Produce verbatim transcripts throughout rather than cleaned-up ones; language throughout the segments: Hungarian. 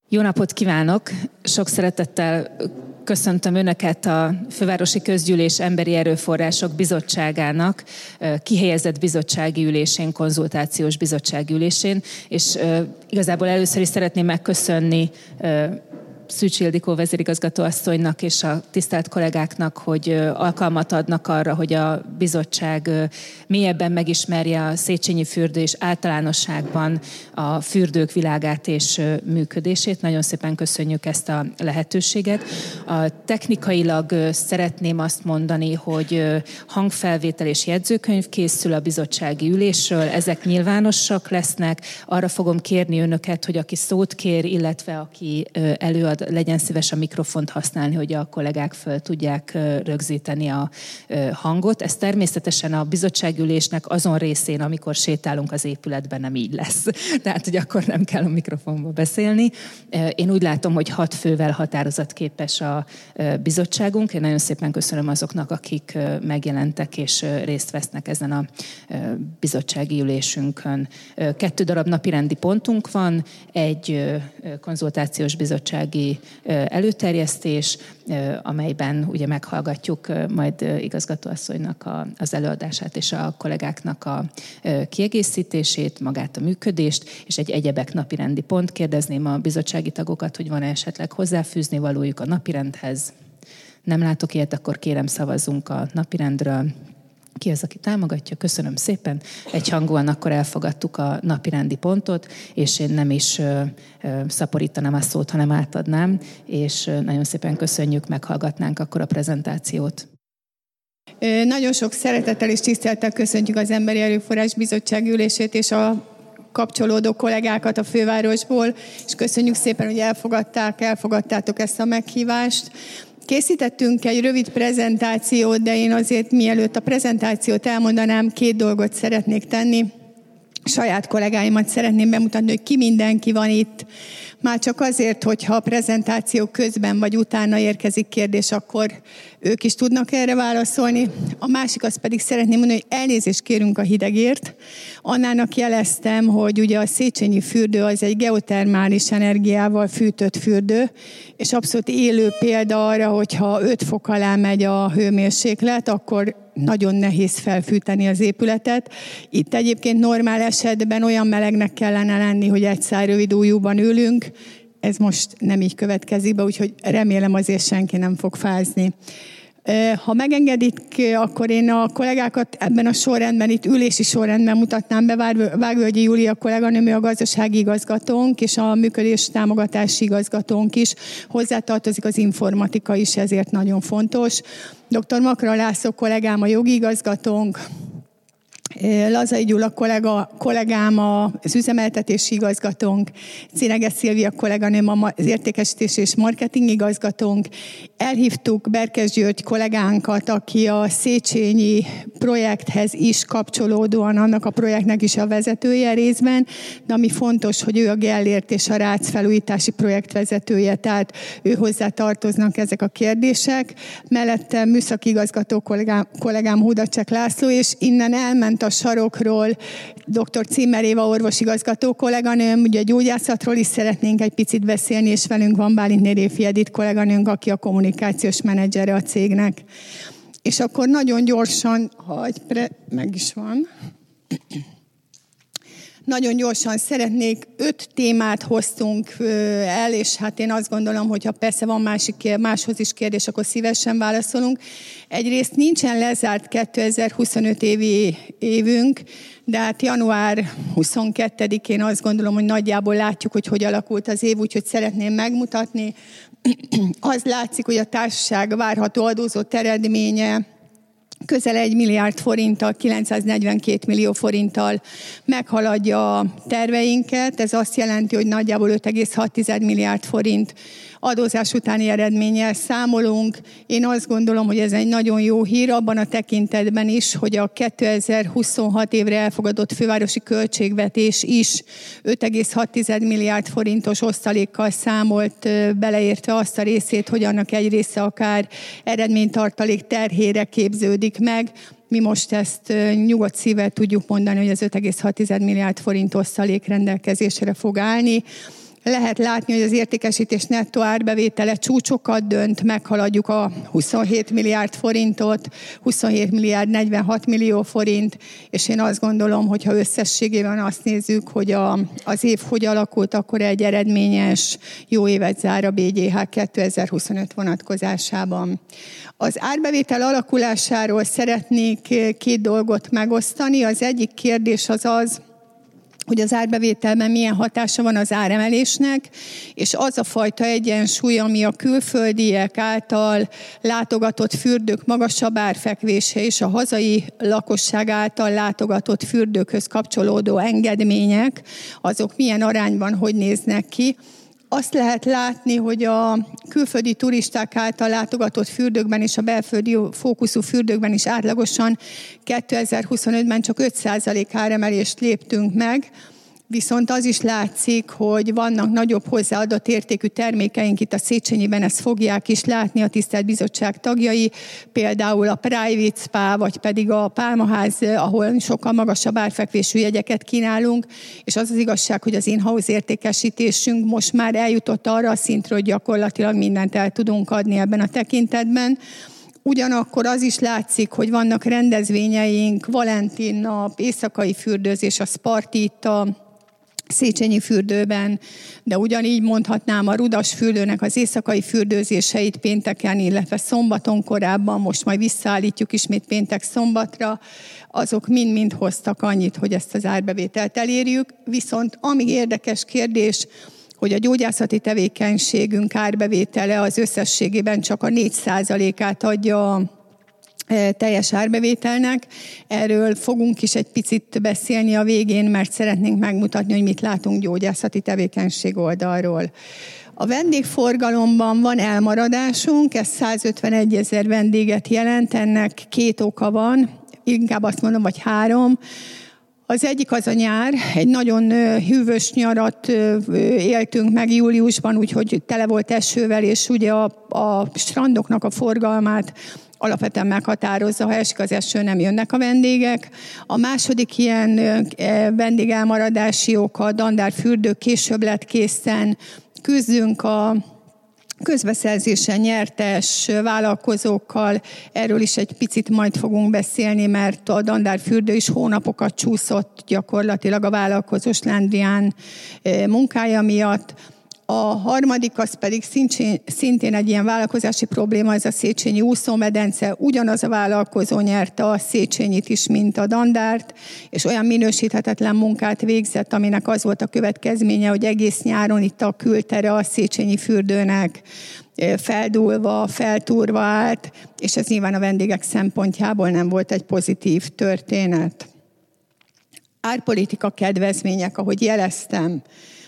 Jó napot kívánok! Sok szeretettel köszöntöm Önöket a Fővárosi Közgyűlés Emberi Erőforrások Bizottságának kihelyezett bizottsági ülésén, konzultációs bizottsági ülésén, és igazából először is szeretném megköszönni Szűcs Ildikó vezérigazgató asszonynak és a tisztelt kollégáknak, hogy alkalmat adnak arra, hogy a bizottság mélyebben megismerje a Széchenyi fürdő és általánosságban a fürdők világát és működését. Nagyon szépen köszönjük ezt a lehetőséget. A technikailag szeretném azt mondani, hogy hangfelvétel és jegyzőkönyv készül a bizottsági ülésről, ezek nyilvánosak lesznek. Arra fogom kérni Önöket, hogy aki szót kér, illetve aki előad, legyen szíves a mikrofont használni, hogy a kollégák föl tudják rögzíteni a hangot. Ez természetesen a bizottságülésnek azon részén, amikor sétálunk az épületben, nem így lesz. Tehát, hogy akkor nem kell a mikrofonba beszélni. Én úgy látom, hogy hat fővel határozatképes a bizottságunk. Én nagyon szépen köszönöm azoknak, akik megjelentek és részt vesznek ezen a bizottsági ülésünkön. Kettő darab napirendi pontunk van, egy konzultációs bizottsági előterjesztés, amelyben ugye meghallgatjuk majd igazgatóasszonynak az előadását és a kollégáknak a kiegészítését, magát a működést, és egy egyebek napirendi pont. Kérdezném a bizottsági tagokat, hogy van esetleg hozzáfűzni valójuk a napirendhez. Nem látok ilyet, akkor kérem szavazzunk a napirendről. Ki az, aki támogatja? Köszönöm szépen. Egyhangúan akkor elfogadtuk a napirendi pontot, és én nem is ö, ö, szaporítanám a szót, hanem átadnám, és ö, nagyon szépen köszönjük, meghallgatnánk akkor a prezentációt. Nagyon sok szeretettel és tisztelettel köszöntjük az Emberi Erőforrás Bizottság ülését és a kapcsolódó kollégákat a fővárosból, és köszönjük szépen, hogy elfogadták, elfogadtátok ezt a meghívást. Készítettünk egy rövid prezentációt, de én azért mielőtt a prezentációt elmondanám, két dolgot szeretnék tenni. Saját kollégáimat szeretném bemutatni, hogy ki mindenki van itt. Már csak azért, hogyha a prezentáció közben vagy utána érkezik kérdés, akkor ők is tudnak erre válaszolni. A másik az pedig szeretném mondani, hogy elnézést kérünk a hidegért. Annának jeleztem, hogy ugye a Széchenyi fürdő az egy geotermális energiával fűtött fürdő, és abszolút élő példa arra, hogyha öt fok alá megy a hőmérséklet, akkor nagyon nehéz felfűteni az épületet. Itt egyébként normál esetben olyan melegnek kellene lenni, hogy egy szál rövid ujjúban ülünk. Ez most nem így következik be, úgyhogy remélem azért senki nem fog fázni. Ha megengedik, akkor én a kollégákat ebben a sorrendben, itt ülési sorrendben mutatnám be. Vágvölgyi Júlia kolléganőm, ő a gazdasági igazgatónk, és a működés támogatási igazgatónk is. Hozzátartozik az informatika is, ezért nagyon fontos. doktor Makra László kollégám, a jogi igazgatónk. Lazai Gyula kollega, kollégám az üzemeltetési igazgatónk, Cineges Szilvia kolléganőm az értékesítési és marketing igazgatónk. Elhívtuk Berkes György kollégánkat, aki a Széchenyi projekthez is kapcsolódóan, annak a projektnek is a vezetője részben, de ami fontos, hogy ő a Gellért és a Rác felújítási projekt vezetője, tehát ő hozzá tartoznak ezek a kérdések. Mellette műszaki igazgató kollégám, kollégám Hudacsek László, és innen elment a sarokról doktor Cimmer Éva orvosigazgató kolléganőm, ugye gyógyászatról is szeretnénk egy picit beszélni, és velünk van Bálintné Réfi Edith kolléganőnk, aki a kommunikációs menedzsere a cégnek. És akkor nagyon gyorsan, ha egy pre... meg is van... Nagyon gyorsan szeretnék, öt témát hoztunk el, és hát én azt gondolom, hogy ha persze van másik, máshoz is kérdés, akkor szívesen válaszolunk. Egyrészt nincsen lezárt kétezer-huszonöt évi évünk, de hát január huszonkettedikén azt gondolom, hogy nagyjából látjuk, hogy hogy alakult az év, úgyhogy szeretném megmutatni. Az látszik, hogy a társaság várható adózott eredménye közel egy milliárd forinttal, kilencszáznegyvenkét millió forinttal meghaladja a terveinket. Ez azt jelenti, hogy nagyjából öt egész hat milliárd forint adózás utáni eredménnyel számolunk. Én azt gondolom, hogy ez egy nagyon jó hír abban a tekintetben is, hogy a kétezer-huszonhat évre elfogadott fővárosi költségvetés is öt egész hat milliárd forintos osztalékkal számolt, beleértve azt a részét, hogy annak egy része akár eredménytartalék terhére képződik meg. Mi most ezt nyugodt szívvel tudjuk mondani, hogy az öt egész hat milliárd forint osztalék rendelkezésre fog állni. Lehet látni, hogy az értékesítés nettó árbevétele csúcsokat dönt, meghaladjuk a huszonhét milliárd forintot, huszonhét milliárd negyvenhat millió forint, és én azt gondolom, hogy ha összességében azt nézzük, hogy a, az év hogy alakult, akkor egy eredményes, jó évet zár a bé gé há kétezer-huszonöt vonatkozásában. Az árbevétel alakulásáról szeretnék két dolgot megosztani. Az egyik kérdés az az, hogy az árbevételben milyen hatása van az áremelésnek, és az a fajta egyensúly, ami a külföldiek által látogatott fürdők magasabb árfekvése és a hazai lakosság által látogatott fürdőkhöz kapcsolódó engedmények, azok milyen arányban hogy néznek ki. Azt lehet látni, hogy a külföldi turisták által látogatott fürdőkben és a belföldi fókuszú fürdőkben is átlagosan kétezer-huszonötben csak öt százalék áremelést léptünk meg, viszont az is látszik, hogy vannak nagyobb hozzáadott értékű termékeink, itt a Széchenyiben ezt fogják is látni a tisztelt bizottság tagjai, például a Private Spa, vagy pedig a Pálmaház, ahol sokkal magasabb árfekvésű jegyeket kínálunk, és az az igazság, hogy az in-house értékesítésünk most már eljutott arra a szintre, hogy gyakorlatilag mindent el tudunk adni ebben a tekintetben. Ugyanakkor az is látszik, hogy vannak rendezvényeink, Valentin nap, éjszakai fürdőzés, a Sparti itt a Széchenyi fürdőben, de ugyanígy mondhatnám a Rudas fürdőnek az éjszakai fürdőzéseit pénteken, illetve szombaton korábban, most majd visszaállítjuk ismét péntek szombatra, azok mind-mind hoztak annyit, hogy ezt az árbevételt elérjük. Viszont ami érdekes kérdés, hogy a gyógyászati tevékenységünk árbevétele az összességében csak a négy százalékát adja a teljes árbevételnek. Erről fogunk is egy picit beszélni a végén, mert szeretnénk megmutatni, hogy mit látunk gyógyászati tevékenység oldalról. A vendégforgalomban van elmaradásunk, ez százötvenegy ezer vendéget jelent, ennek két oka van, inkább azt mondom, vagy három. Az egyik az a nyár, egy nagyon hűvös nyarat éltünk meg júliusban, úgyhogy tele volt esővel, és ugye a, a strandoknak a forgalmát alapvetően meghatározza, ha esik az eső, nem jönnek a vendégek. A második ilyen vendégelmaradási oka a Dandár fürdő később lett készen, küzdünk a közbeszerzésen nyertes vállalkozókkal, erről is egy picit majd fogunk beszélni, mert a Dandár fürdő is hónapokat csúszott gyakorlatilag a vállalkozós Lendrián munkája miatt. A harmadik az pedig szintén, szintén egy ilyen vállalkozási probléma, ez a Széchenyi úszómedence. Ugyanaz a vállalkozó nyerte a Széchenyit is, mint a Dandárt, és olyan minősíthetetlen munkát végzett, aminek az volt a következménye, hogy egész nyáron itt a kültere a Széchenyi fürdőnek feldúlva, feltúrva állt, és ez nyilván a vendégek szempontjából nem volt egy pozitív történet. Árpolitika kedvezmények, ahogy jeleztem.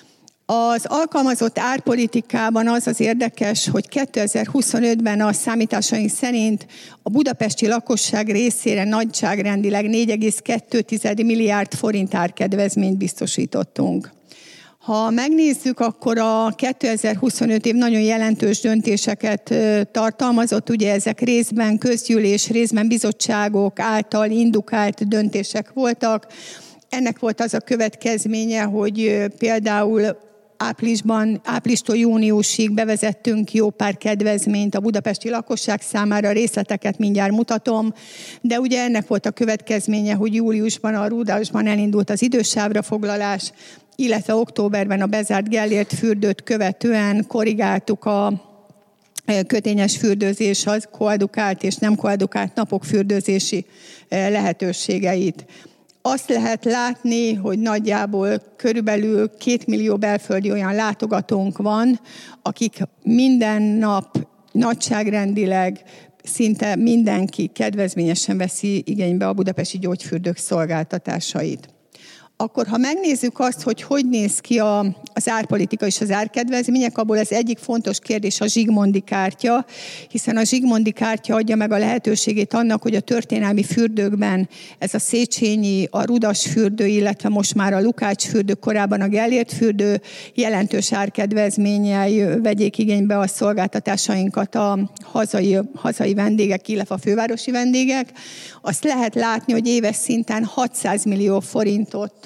Az alkalmazott árpolitikában az az érdekes, hogy kétezer-huszonötben a számításaink szerint a budapesti lakosság részére nagyságrendileg négy egész kettő milliárd forint árkedvezményt biztosítottunk. Ha megnézzük, akkor a kétezer-huszonöt év nagyon jelentős döntéseket tartalmazott, ugye ezek részben közgyűlés, részben bizottságok által indukált döntések voltak. Ennek volt az a következménye, hogy például áprilisban, áprilistól júniusig bevezettünk jó pár kedvezményt a budapesti lakosság számára, a részleteket mindjárt mutatom, de ugye ennek volt a következménye, hogy júliusban a Rudasban elindult az idősávra foglalás, illetve októberben a bezárt Gellért fürdőt követően korrigáltuk a kötényes fürdőzés, az koedukált és nem koedukált napok fürdőzési lehetőségeit. Azt lehet látni, hogy nagyjából körülbelül két millió belföldi olyan látogatónk van, akik minden nap nagyságrendileg szinte mindenki kedvezményesen veszi igénybe a budapesti gyógyfürdők szolgáltatásait. Akkor ha megnézzük azt, hogy hogy néz ki a, az árpolitika és az árkedvezmények, abból az egyik fontos kérdés a Zsigmondi kártya, hiszen a Zsigmondi kártya adja meg a lehetőségét annak, hogy a történelmi fürdőkben ez a Széchenyi, a Rudas fürdő, illetve most már a Lukács fürdő, korábban a Gellért fürdő jelentős árkedvezménnyel vegyék igénybe a szolgáltatásainkat a hazai, hazai vendégek, illetve a fővárosi vendégek. Azt lehet látni, hogy éves szinten hatszáz millió forintot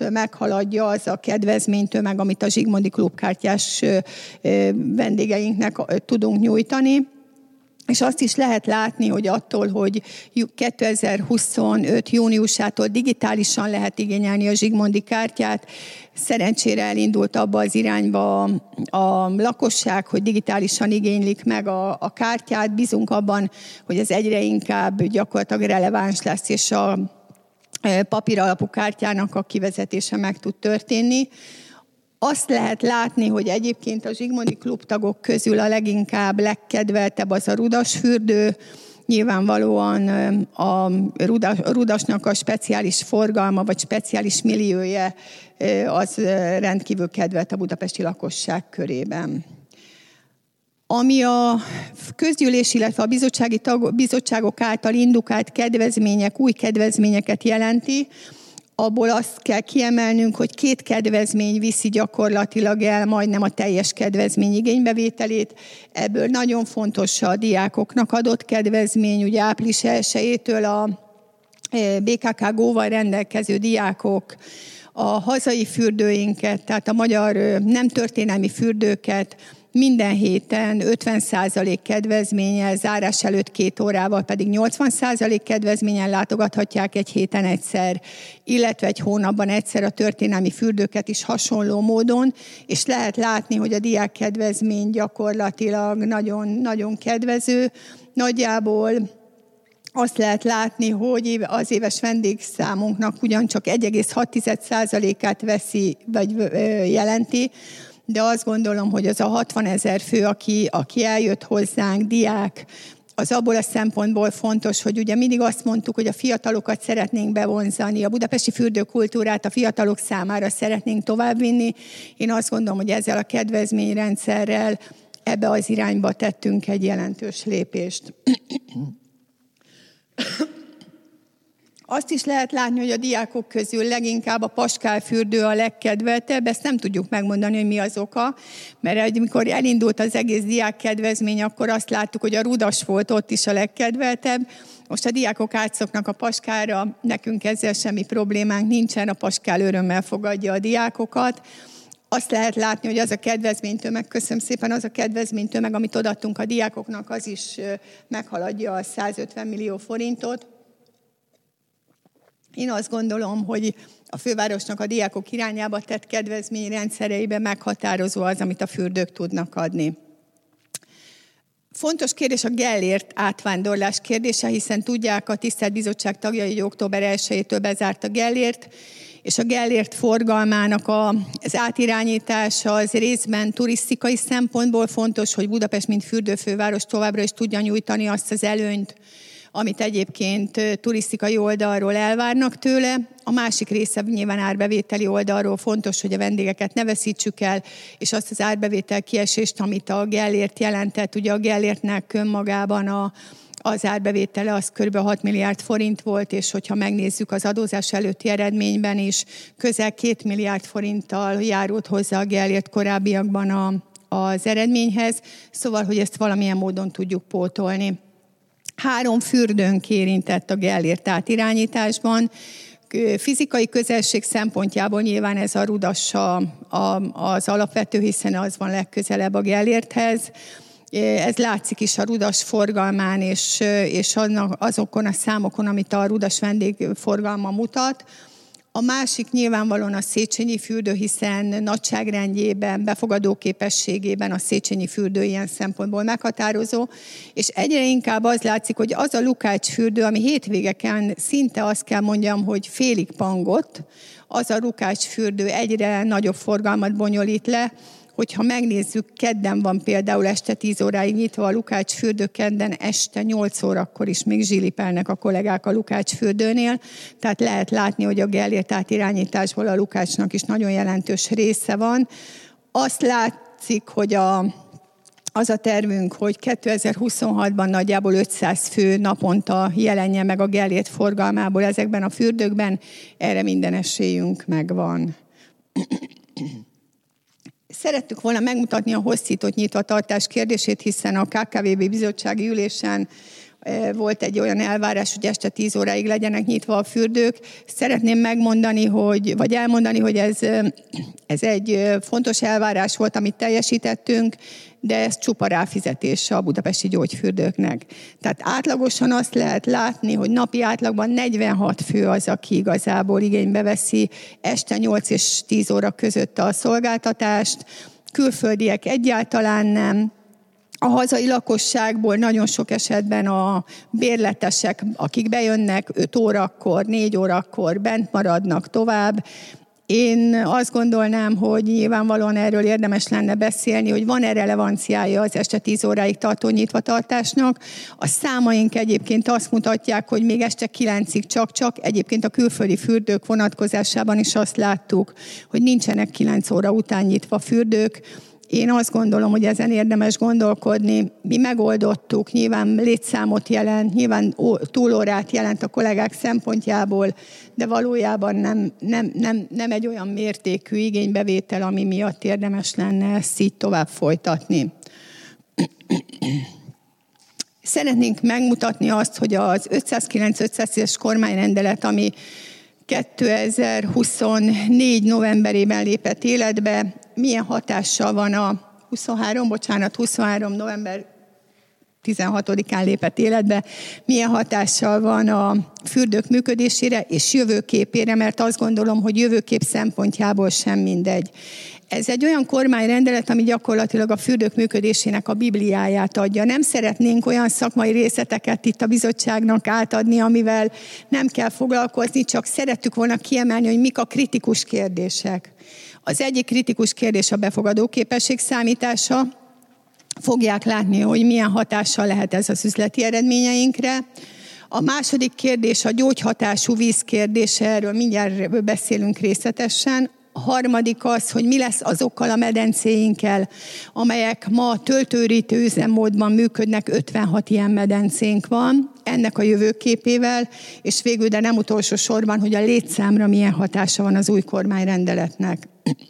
meghaladja az a kedvezménytömeg, amit a Zsigmondy klubkártyás vendégeinknek tudunk nyújtani. És azt is lehet látni, hogy attól, hogy kétezer-huszonöt júniusától digitálisan lehet igényelni a Zsigmondy kártyát, szerencsére elindult abba az irányba a lakosság, hogy digitálisan igénylik meg a, a kártyát. Bízunk abban, hogy ez egyre inkább gyakorlatilag releváns lesz, és a papír alapú kártyának a kivezetése meg tud történni. Azt lehet látni, hogy egyébként a Zsigmondy klubtagok közül a leginkább legkedveltebb az a rudasfürdő. Nyilvánvalóan a rudasnak a speciális forgalma vagy speciális milliója az rendkívül kedvelt a budapesti lakosság körében. Ami a közgyűlés, illetve a bizottsági tag, bizottságok által indukált kedvezmények, új kedvezményeket jelenti, abból azt kell kiemelnünk, hogy két kedvezmény viszi gyakorlatilag el majdnem a teljes kedvezmény igénybevételét. Ebből nagyon fontos a diákoknak adott kedvezmény, ugye április elsejétől a bé ká ká gó-val rendelkező diákok a hazai fürdőinket, tehát a magyar nem történelmi fürdőket minden héten ötven százalék kedvezménnyel, zárás előtt két órával pedig nyolcvan százalék kedvezménnyel látogathatják egy héten egyszer, illetve egy hónapban egyszer a történelmi fürdőket is hasonló módon, és lehet látni, hogy a diák kedvezmény gyakorlatilag nagyon, nagyon kedvező. Nagyjából azt lehet látni, hogy az éves vendégszámunknak ugyancsak egy egész hat százalékát veszi, vagy jelenti, de azt gondolom, hogy az a hatvanezer fő, aki, aki eljött hozzánk, diák, az abból a szempontból fontos, hogy ugye mindig azt mondtuk, hogy a fiatalokat szeretnénk bevonzani, a budapesti fürdőkultúrát a fiatalok számára szeretnénk továbbvinni. Én azt gondolom, hogy ezzel a kedvezményrendszerrel ebbe az irányba tettünk egy jelentős lépést. Azt is lehet látni, hogy a diákok közül leginkább a Paskál fürdő a legkedveltebb, ezt nem tudjuk megmondani, hogy mi az oka, mert amikor elindult az egész diák kedvezmény, akkor azt láttuk, hogy a Rudas volt ott is a legkedveltebb. Most a diákok átszoknak a Paskára, nekünk ezzel semmi problémánk nincsen, a Paskál örömmel fogadja a diákokat. Azt lehet látni, hogy az a kedvezménytömeg, köszönöm szépen, az a kedvezménytömeg, amit odaadtunk a diákoknak, az is meghaladja a százötven millió forintot. Én azt gondolom, hogy a fővárosnak a diákok irányába tett kedvezményrendszereiben meghatározó az, amit a fürdők tudnak adni. Fontos kérdés a Gellért átvándorlás kérdése, hiszen tudják, a tisztelt bizottság tagjai, hogy október elsejétől bezárt a Gellért, és a Gellért forgalmának a, az átirányítása az részben turisztikai szempontból fontos, hogy Budapest, mint fürdőfőváros továbbra is tudja nyújtani azt az előnyt, amit egyébként turisztikai oldalról elvárnak tőle. A másik része nyilván árbevételi oldalról fontos, hogy a vendégeket ne veszítsük el, és azt az árbevétel kiesést, amit a Gellért jelentett. Ugye a Gellértnek önmagában a, az árbevétele az kb. hat milliárd forint volt, és hogyha megnézzük az adózás előtti eredményben is, közel két milliárd forinttal járult hozzá a Gellért korábbiakban a, az eredményhez, szóval, hogy ezt valamilyen módon tudjuk pótolni. Három fürdőnk érintett a Gellért átirányításban. Fizikai közelség szempontjából nyilván ez a Rudas a, a, az alapvető, hiszen az van legközelebb a Gellérthez. Ez látszik is a Rudas forgalmán és, és azokon a számokon, amit a Rudas vendégforgalma mutat. A másik nyilvánvalóan a Széchenyi fürdő, hiszen nagyságrendjében, befogadó képességében a Széchenyi fürdő ilyen szempontból meghatározó, és egyre inkább az látszik, hogy az a Lukács fürdő, ami hétvégeken szinte azt kell mondjam, hogy félig pangott, az a Lukács fürdő egyre nagyobb forgalmat bonyolít le. Hogyha megnézzük, kedden van például este tíz óráig nyitva a Lukács fürdő, kedden este nyolc órakor is még zsilipelnek a kollégák a Lukács fürdőnél, tehát lehet látni, hogy a Gellért átirányításból a Lukácsnak is nagyon jelentős része van. Azt látszik, hogy a, az a tervünk, hogy kétezer-huszonhatban nagyjából ötszáz fő naponta jelenjen meg a Gellért forgalmából ezekben a fürdőkben, erre minden esélyünk megvan. Szerettük volna megmutatni a hosszított nyitvatartás kérdését, hiszen a ká ká vé bé bizottsági ülésen volt egy olyan elvárás, hogy este tíz óráig legyenek nyitva a fürdők. Szeretném megmondani, hogy, vagy elmondani, hogy ez, ez egy fontos elvárás volt, amit teljesítettünk, de ez csupa ráfizetés a budapesti gyógyfürdőknek. Tehát átlagosan azt lehet látni, hogy napi átlagban negyvenhat fő az, aki igazából igénybe veszi este nyolc és tíz óra között a szolgáltatást, külföldiek egyáltalán nem. A hazai lakosságból nagyon sok esetben a bérletesek, akik bejönnek öt órakor, négy órakor, bent maradnak tovább. Én azt gondolnám, hogy nyilvánvalóan erről érdemes lenne beszélni, hogy van-e relevanciája az este tíz óráig tartó nyitvatartásnak. A számaink egyébként azt mutatják, hogy még este kilencig csak-csak, egyébként a külföldi fürdők vonatkozásában is azt láttuk, hogy nincsenek kilenc óra után nyitva fürdők. Én azt gondolom, hogy ezen érdemes gondolkodni. Mi megoldottuk, nyilván létszámot jelent, nyilván túlórát jelent a kollégák szempontjából, de valójában nem, nem, nem, nem egy olyan mértékű igénybevétel, ami miatt érdemes lenne ezt így tovább folytatni. Szeretnénk megmutatni azt, hogy az ötszázkilenc ötszáztízes kormányrendelet, ami kétezer-huszonnégy novemberében lépett életbe, milyen hatással van a huszonhárom, bocsánat, huszonhárom november tizenhatodikán lépett életbe, milyen hatással van a fürdők működésére és jövőképére, mert azt gondolom, hogy jövőkép szempontjából sem mindegy. Ez egy olyan kormányrendelet, ami gyakorlatilag a fürdők működésének a bibliáját adja. Nem szeretnénk olyan szakmai részleteket itt a bizottságnak átadni, amivel nem kell foglalkozni, csak szerettük volna kiemelni, hogy mik a kritikus kérdések. Az egyik kritikus kérdés a befogadóképesség számítása. Fogják látni, hogy milyen hatással lehet ez az üzleti eredményeinkre. A második kérdés a gyógyhatású víz kérdése, erről mindjárt beszélünk részletesen. A harmadik az, hogy mi lesz azokkal a medencéinkkel, amelyek ma töltőrítő üzemmódban működnek, ötvenhat ilyen medencénk van, ennek a jövőképével, és végül, de nem utolsó sorban, hogy a létszámra milyen hatása van az új kormányrendeletnek.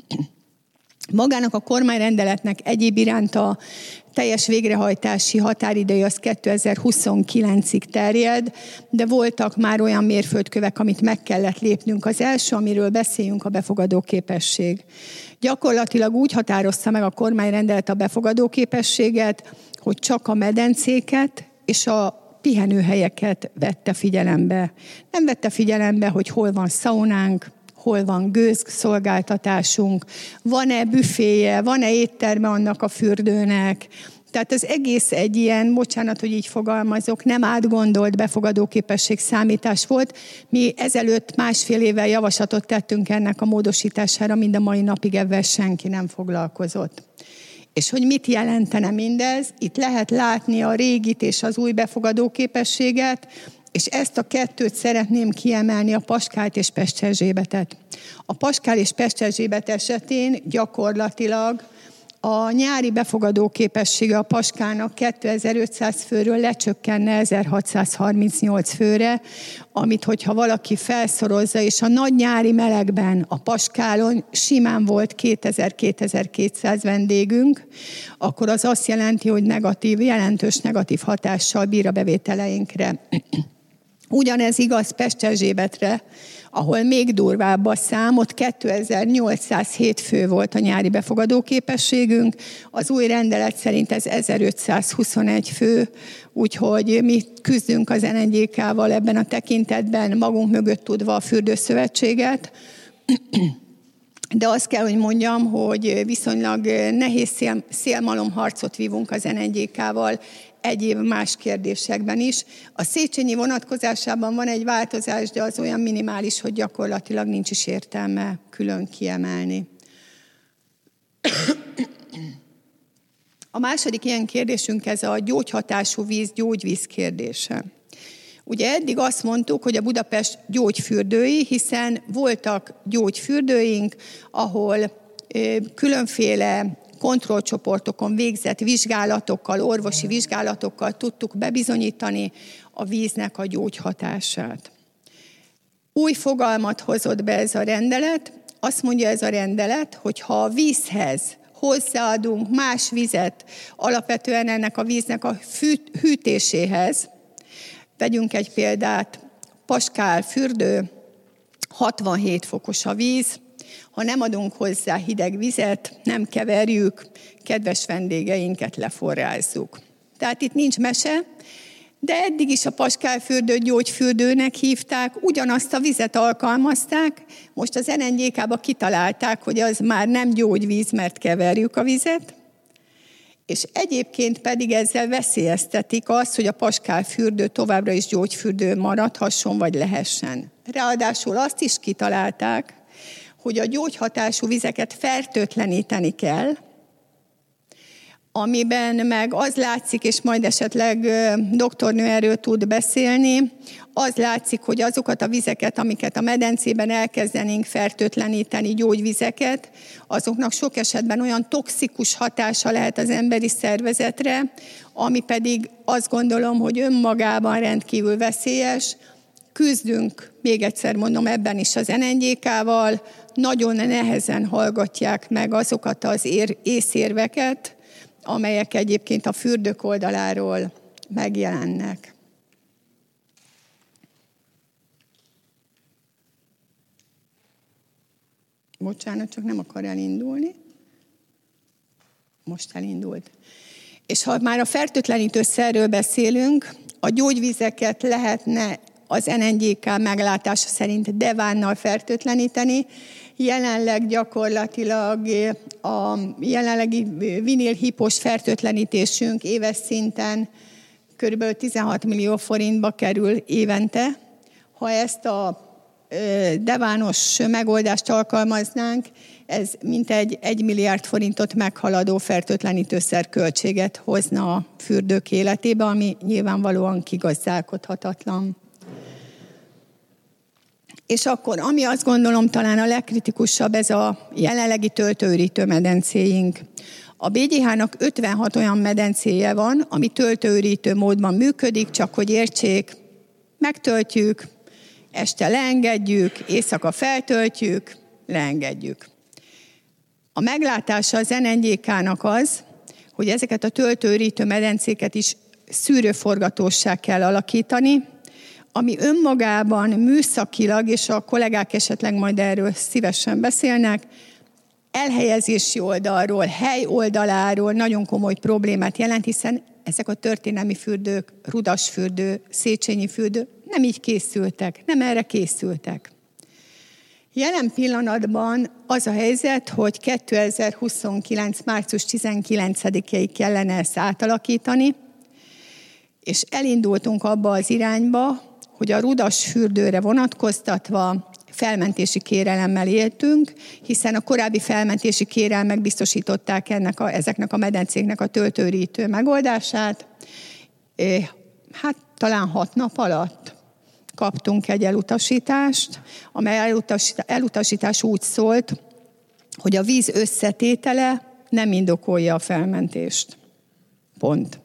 Magának a kormányrendeletnek egyéb iránt a teljes végrehajtási határideje az kétezer-huszonkilencig terjed, de voltak már olyan mérföldkövek, amit meg kellett lépnünk. Az első, amiről beszéljünk, a befogadóképesség. Gyakorlatilag úgy határozta meg a kormányrendelet a befogadóképességet, hogy csak a medencéket és a pihenőhelyeket vette figyelembe. Nem vette figyelembe, hogy hol van szaunánk, hol van gőzszolgáltatásunk, van-e büféje, van-e étterme annak a fürdőnek. Tehát az egész egy ilyen, bocsánat, hogy így fogalmazok, nem átgondolt befogadóképesség számítás volt. Mi ezelőtt másfél évvel javaslatot tettünk ennek a módosítására, mind a mai napig ebben senki nem foglalkozott. És hogy mit jelentene mindez? Itt lehet látni a régit és az új befogadóképességet, és ezt a kettőt szeretném kiemelni, a Paskált és Pesterzsébetet. A Paskál és Pesterzsébet esetén gyakorlatilag a nyári befogadóképessége a Paskának kétezer-ötszáz főről lecsökkenne ezerhatszázharmincnyolc főre, amit hogyha valaki felszorozza, és a nagy nyári melegben a Paskálon simán volt kétezer-kétezer-kétszáz vendégünk, akkor az azt jelenti, hogy negatív, jelentős negatív hatással bír a bevételeinkre. Ugyanez igaz Pesterzsébetre, ahol még durvább a szám, ott kétezer-nyolcszázhét fő volt a nyári befogadóképességünk, az új rendelet szerint ez ezerötszázhuszonegy fő, úgyhogy mi küzdünk az en en gé ká-val ebben a tekintetben, magunk mögött tudva a fürdőszövetséget. De azt kell, hogy mondjam, hogy viszonylag nehéz szél, szélmalomharcot vívunk az en en gé ká-val, egyéb más kérdésekben is. A Széchenyi vonatkozásában van egy változás, de az olyan minimális, hogy gyakorlatilag nincs is értelme külön kiemelni. A második ilyen kérdésünk ez a gyógyhatású víz, gyógyvíz kérdése. Ugye eddig azt mondtuk, hogy a Budapest gyógyfürdői, hiszen voltak gyógyfürdőink, ahol különféle kontrollcsoportokon végzett vizsgálatokkal, orvosi vizsgálatokkal tudtuk bebizonyítani a víznek a gyógyhatását. Új fogalmat hozott be ez a rendelet. Azt mondja ez a rendelet, hogy ha a vízhez hozzáadunk más vizet, alapvetően ennek a víznek a hűtéséhez, Vegyünk egy példát, Paskál fürdő, hatvanhét fokos a víz, ha nem adunk hozzá hideg vizet, nem keverjük, kedves vendégeinket leforrázzuk. Tehát itt nincs mese, de eddig is a Paskál fürdőt gyógyfürdőnek hívták, ugyanazt a vizet alkalmazták, most az en en gé ká-ba kitalálták, hogy az már nem gyógyvíz, mert keverjük a vizet, és egyébként pedig ezzel veszélyeztetik azt, hogy a Paskál fürdő továbbra is gyógyfürdő maradhasson, vagy lehessen. Ráadásul azt is kitalálták, hogy a gyógyhatású vizeket fertőtleníteni kell, amiben meg az látszik, és majd esetleg doktornő erről tud beszélni, az látszik, hogy azokat a vizeket, amiket a medencében elkezdenénk fertőtleníteni, gyógyvizeket, azoknak sok esetben olyan toxikus hatása lehet az emberi szervezetre, ami pedig azt gondolom, hogy önmagában rendkívül veszélyes. Küzdünk, még egyszer mondom, ebben is az en en gé ká-val, nagyon nehezen hallgatják meg azokat az ér- észérveket, amelyek egyébként a fürdők oldaláról megjelennek. Bocsánat, csak nem akar elindulni. Most elindult. És ha már a fertőtlenítőszerről beszélünk, a gyógyvizeket lehetne az en en gé ká meglátása szerint devánnal fertőtleníteni. Jelenleg gyakorlatilag a jelenlegi vinilhipos fertőtlenítésünk éves szinten kb. tizenhat millió forintba kerül évente. Ha ezt a devános megoldást alkalmaznánk, ez mintegy egy milliárd forintot meghaladó fertőtlenítőszer költséget hozna a fürdők életébe, ami nyilvánvalóan kigazdálkodhatatlan. És akkor, ami azt gondolom talán a legkritikusabb, ez a jelenlegi töltőürítő medencéink. A bé gé há-nak ötvenhat olyan medencéje van, ami töltőürítő módban működik, csak hogy értsék, megtöltjük, este leengedjük, éjszaka feltöltjük, leengedjük. A meglátása az en en gé ká-nak az, hogy ezeket a töltőürítő medencéket is szűrőforgatóssá kell alakítani, ami önmagában műszakilag, és a kollégák esetleg majd erről szívesen beszélnek, elhelyezési oldalról, hely oldaláról nagyon komoly problémát jelent, hiszen ezek a történelmi fürdők, Rudas fürdő, Széchenyi fürdő nem így készültek, nem erre készültek. Jelen pillanatban az a helyzet, hogy kétezer-huszonkilenc. március tizenkilencedikéig kellene ezt átalakítani, és elindultunk abba az irányba, hogy a Rudas fürdőre vonatkoztatva felmentési kérelemmel éltünk, hiszen a korábbi felmentési kérelmek biztosították ennek a, ezeknek a medencéknek a töltőürítő megoldását. Hát talán hat nap alatt kaptunk egy elutasítást, amely elutasítás úgy szólt, hogy a víz összetétele nem indokolja a felmentést. Pont.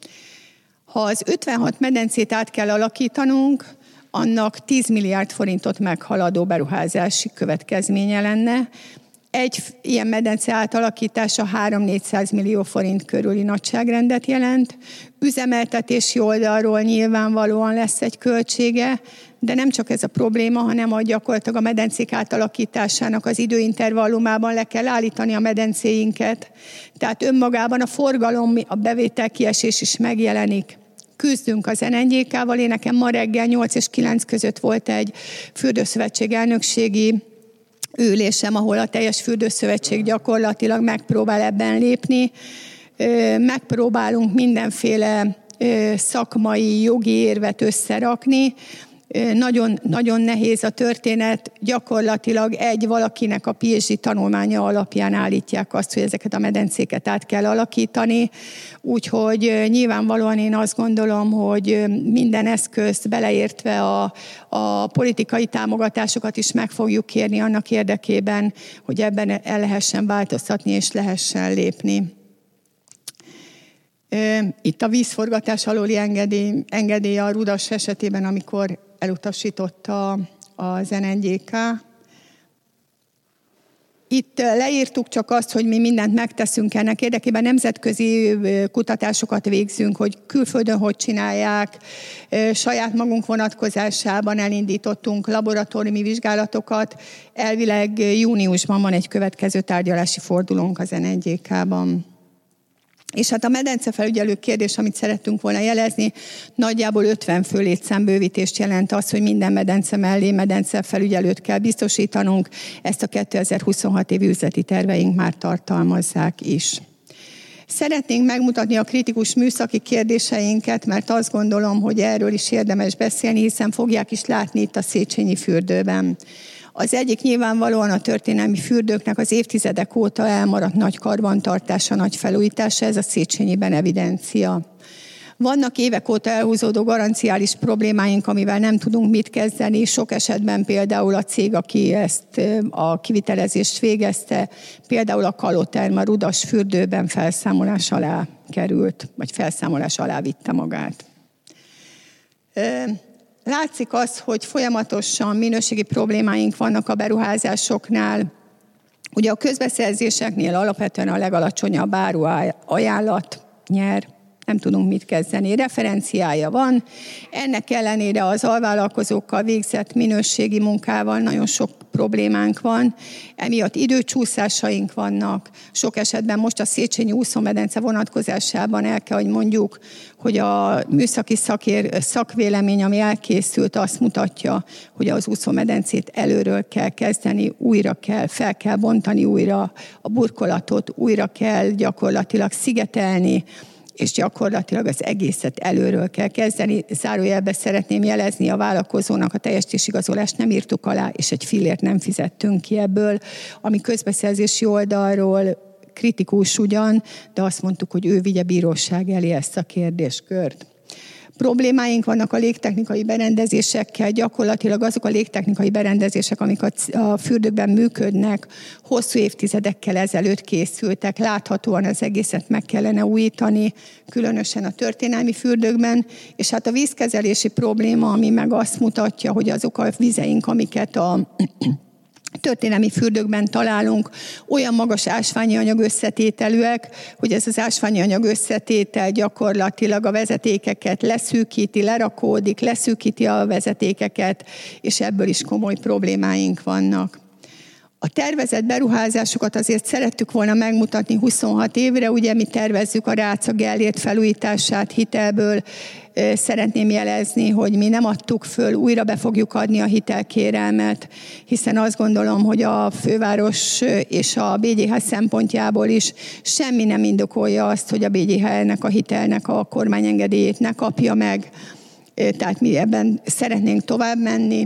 Ha az ötvenhat medencét át kell alakítanunk, annak tíz milliárd forintot meghaladó beruházási következménye lenne. Egy ilyen medence átalakítása három-négyszáz millió forint körüli nagyságrendet jelent. Üzemeltetési oldalról nyilvánvalóan lesz egy költsége, de nem csak ez a probléma, hanem a gyakorlatilag a medencék átalakításának az időintervallumában le kell állítani a medencéinket. Tehát önmagában a forgalom, a bevételkiesés is megjelenik. Küzdünk az en en gé ká-val. Én nekem ma reggel nyolc és kilenc között volt egy fürdőszövetség elnökségi ülésem, ahol a teljes fürdőszövetség gyakorlatilag megpróbál ebben lépni. Megpróbálunk mindenféle szakmai, jogi érvet összerakni. Nagyon, nagyon nehéz a történet, gyakorlatilag egy valakinek a pé há dé tanulmánya alapján állítják azt, hogy ezeket a medencéket át kell alakítani. Úgyhogy nyilvánvalóan én azt gondolom, hogy minden eszközt beleértve a, a politikai támogatásokat is meg fogjuk kérni annak érdekében, hogy ebben el lehessen változtatni és lehessen lépni. Itt a vízforgatás alóli engedély, engedély a Rudas esetében, amikor elutasította az en en gé ká. Itt leírtuk csak azt, hogy mi mindent megteszünk ennek érdekében, nemzetközi kutatásokat végzünk, hogy külföldön hogy csinálják, saját magunk vonatkozásában elindítottunk laboratóriumi vizsgálatokat. Elvileg júniusban van egy következő tárgyalási fordulónk az en egy gé ká-ban. És hát a medencefelügyelő kérdés, amit szerettünk volna jelezni, nagyjából ötven fő létszámbővítést jelent az, hogy minden medence mellé medencefelügyelőt kell biztosítanunk. Ezt a kétezer-huszonhat évi üzleti terveink már tartalmazzák is. Szeretnénk megmutatni a kritikus műszaki kérdéseinket, mert azt gondolom, hogy erről is érdemes beszélni, hiszen fogják is látni itt a Széchenyi fürdőben. Az egyik nyilvánvalóan a történelmi fürdőknek az évtizedek óta elmaradt nagy karbantartása, nagy felújítása, ez a Széchenyiben evidencia. Vannak évek óta elhúzódó garanciális problémáink, amivel nem tudunk mit kezdeni. Sok esetben például a cég, aki ezt a kivitelezést végezte, például a Kaloterm a Rudas fürdőben felszámolás alá került, vagy felszámolás alá vitte magát. Látszik az, hogy folyamatosan minőségi problémáink vannak a beruházásoknál. Ugye a közbeszerzéseknél alapvetően a legalacsonyabb áru ajánlat nyer, nem tudunk mit kezdeni. Referenciája van, ennek ellenére az alvállalkozókkal végzett minőségi munkával nagyon sok problémánk van, emiatt időcsúszásaink vannak. Sok esetben most a Széchenyi úszómedence vonatkozásában el kell, hogy mondjuk, hogy a műszaki szakér, szakvélemény, ami elkészült, azt mutatja, hogy az úszómedencét előről kell kezdeni, újra kell, fel kell bontani újra a burkolatot, újra kell gyakorlatilag szigetelni, és gyakorlatilag az egészet előről kell kezdeni. Zárójelbe szeretném jelezni, a vállalkozónak a teljesítésigazolást nem írtuk alá, és egy fillért nem fizettünk ki ebből, ami közbeszerzési oldalról kritikus ugyan, de azt mondtuk, hogy ő vigye bíróság elé ezt a kérdéskört. Problémáink vannak a légtechnikai berendezésekkel, gyakorlatilag azok a légtechnikai berendezések, amik a fürdőkben működnek, hosszú évtizedekkel ezelőtt készültek, láthatóan az egészet meg kellene újítani, különösen a történelmi fürdőkben, és hát a vízkezelési probléma, ami meg azt mutatja, hogy azok a vizeink, amiket a történelmi fürdőkben találunk, olyan magas ásványi anyag összetételűek, hogy ez az ásványi anyag összetétel gyakorlatilag a vezetékeket leszűkíti, lerakódik, leszűkíti a vezetékeket, és ebből is komoly problémáink vannak. A tervezett beruházásokat azért szerettük volna megmutatni huszonhat évre, ugye mi tervezzük a Rácz Gellért felújítását hitelből. Szeretném jelezni, hogy mi nem adtuk föl, újra be fogjuk adni a hitelkérelmet, hiszen azt gondolom, hogy a főváros és a bé gé há szempontjából is semmi nem indokolja azt, hogy a bé gé há-nek a hitelnek a kormányengedélyét ne kapja meg. Tehát mi ebben szeretnénk tovább menni.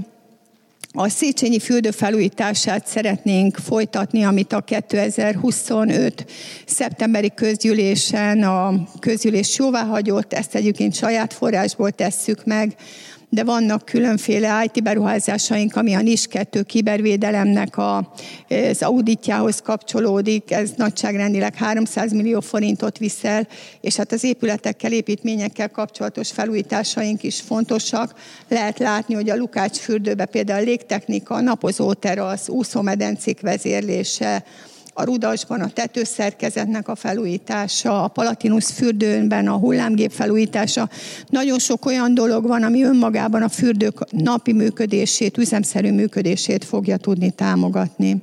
A Széchenyi fürdő felújítását szeretnénk folytatni, amit a kétezer-huszonöt szeptemberi közgyűlésen a közgyűlés jóváhagyott, ezt egyébként saját forrásból tesszük meg, de vannak különféle í té beruházásaink, ami a NIS kettő kibervédelemnek a, az auditjához kapcsolódik, ez nagyságrendileg háromszáz millió forintot viszel, és hát az épületekkel, építményekkel kapcsolatos felújításaink is fontosak. Lehet látni, hogy a Lukács fürdőben például a légtechnika, a napozóterasz, úszómedencék vezérlése, a Rudasban a tetőszerkezetnek a felújítása, a Palatinus fürdőben a hullámgép felújítása. Nagyon sok olyan dolog van, ami önmagában a fürdők napi működését, üzemszerű működését fogja tudni támogatni.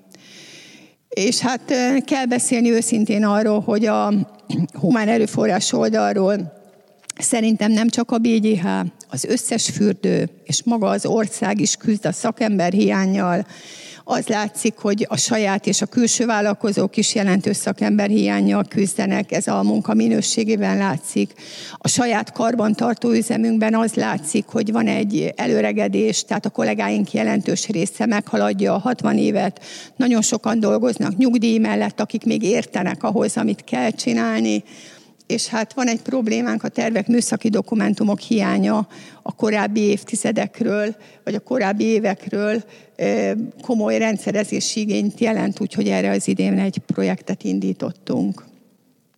És hát kell beszélni őszintén arról, hogy a humán erőforrás oldalról szerintem nem csak a bé gé há, az összes fürdő, és maga az ország is küzd a szakember hiánnyal. Az látszik, hogy a saját és a külső vállalkozók is jelentős szakember hiánnyal küzdenek, ez a munka minőségében látszik. A saját karbantartó üzemünkben az látszik, hogy van egy előregedés, tehát a kollégáink jelentős része meghaladja a hatvan évet. Nagyon sokan dolgoznak nyugdíj mellett, akik még értenek ahhoz, amit kell csinálni. És hát van egy problémánk, a tervek műszaki dokumentumok hiánya a korábbi évtizedekről, vagy a korábbi évekről komoly rendszerezési igényt jelent, úgyhogy erre az idén egy projektet indítottunk.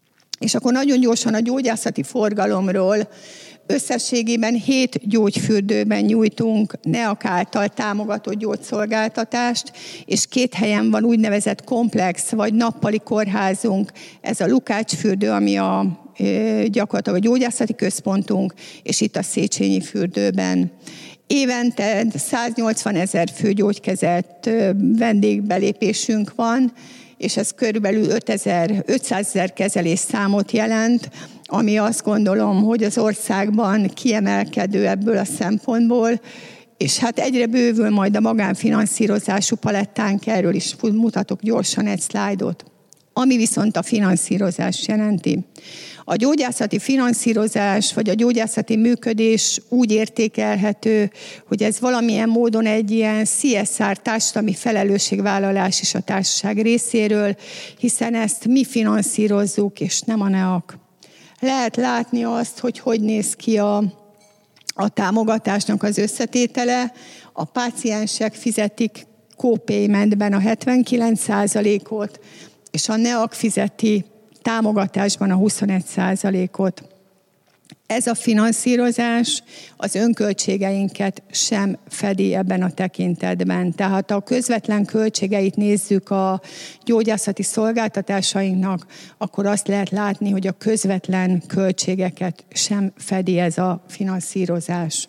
És akkor nagyon gyorsan a gyógyászati forgalomról. Összességében hét gyógyfürdőben nyújtunk N E A K által támogatott gyógyszolgáltatást, és két helyen van úgynevezett komplex vagy nappali kórházunk. Ez a Lukács fürdő, ami a, gyakorlatilag a gyógyászati központunk, és itt a Széchenyi fürdőben. Évente száznyolcvan ezer fő gyógykezelt vendégbelépésünk van, és ez körülbelül ötszázezer kezelés számot jelent, ami azt gondolom, hogy az országban kiemelkedő ebből a szempontból, és hát egyre bővül majd a magánfinanszírozású palettánk, erről is mutatok gyorsan egy szlájdot. Ami viszont a finanszírozás jelenti. A gyógyászati finanszírozás, vagy a gyógyászati működés úgy értékelhető, hogy ez valamilyen módon egy ilyen C S R társadalmi felelősségvállalás is a társaság részéről, hiszen ezt mi finanszírozzuk, és nem a N E A K. Lehet látni azt, hogy hogy néz ki a, a támogatásnak az összetétele. A páciensek fizetik co-paymentben a hetvenkilenc százalékot, és a N E A K fizeti támogatásban a huszonegy százalékot. Ez a finanszírozás az önköltségeinket sem fedi ebben a tekintetben. Tehát a közvetlen költségeit nézzük a gyógyászati szolgáltatásainknak, akkor azt lehet látni, hogy a közvetlen költségeket sem fedi ez a finanszírozás.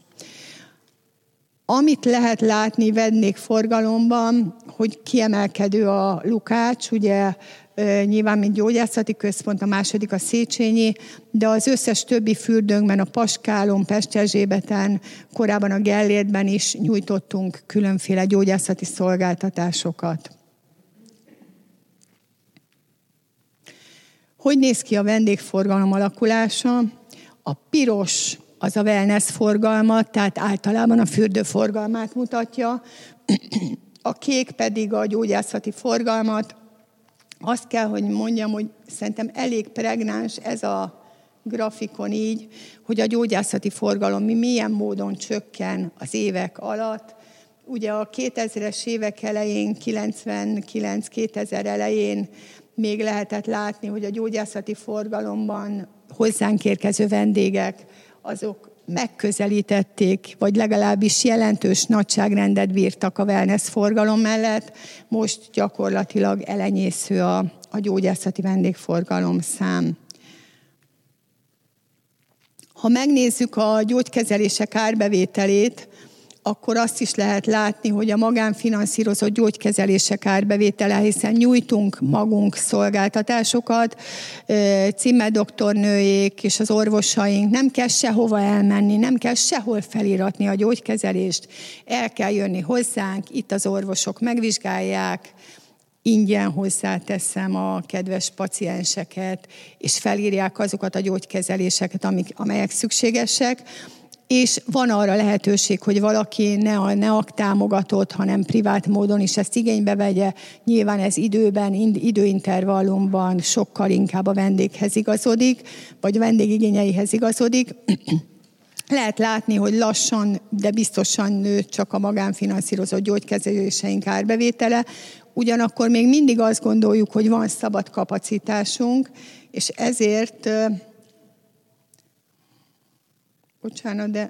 Amit lehet látni vendégforgalomban, hogy kiemelkedő a Lukács, ugye nyilván, mint gyógyászati központ, a második a Széchenyi, de az összes többi fürdőnkben, a Paskálon, Pesterzsébeten, korábban a Gellértben is nyújtottunk különféle gyógyászati szolgáltatásokat. Hogy néz ki a vendégforgalom alakulása? A piros az a wellness forgalmat, tehát általában a fürdőforgalmát mutatja, a kék pedig a gyógyászati forgalmat. Azt kell, hogy mondjam, hogy szerintem elég pregnáns ez a grafikon így, hogy a gyógyászati forgalom milyen módon csökken az évek alatt. Ugye a kétezres évek elején, kilencvenkilenc kétezer elején még lehetett látni, hogy a gyógyászati forgalomban hozzánk érkező vendégek, azok megközelítették, vagy legalábbis jelentős nagyságrendet bírtak a wellness forgalom mellett. Most gyakorlatilag elenyésző a, a gyógyászati vendégforgalom szám. Ha megnézzük a gyógykezelések árbevételét, akkor azt is lehet látni, hogy a magánfinanszírozott gyógykezelések árbevétele, hiszen nyújtunk magunk szolgáltatásokat, Cimmer doktornőjék és az orvosaink, nem kell sehova elmenni, nem kell sehol feliratni a gyógykezelést, el kell jönni hozzánk, itt az orvosok megvizsgálják, ingyen hozzáteszem a kedves pacienseket, és felírják azokat a gyógykezeléseket, amik, amelyek szükségesek, és van arra lehetőség, hogy valaki ne a N E A K támogatott, hanem privát módon is ezt igénybe vegye. Nyilván ez időben, időintervallumban sokkal inkább a vendéghez igazodik, vagy vendégigényeihez igazodik. Lehet látni, hogy lassan, de biztosan nő csak a magánfinanszírozott gyógykezeléseink árbevétele. Ugyanakkor még mindig azt gondoljuk, hogy van szabad kapacitásunk, és ezért... Bocsánat, de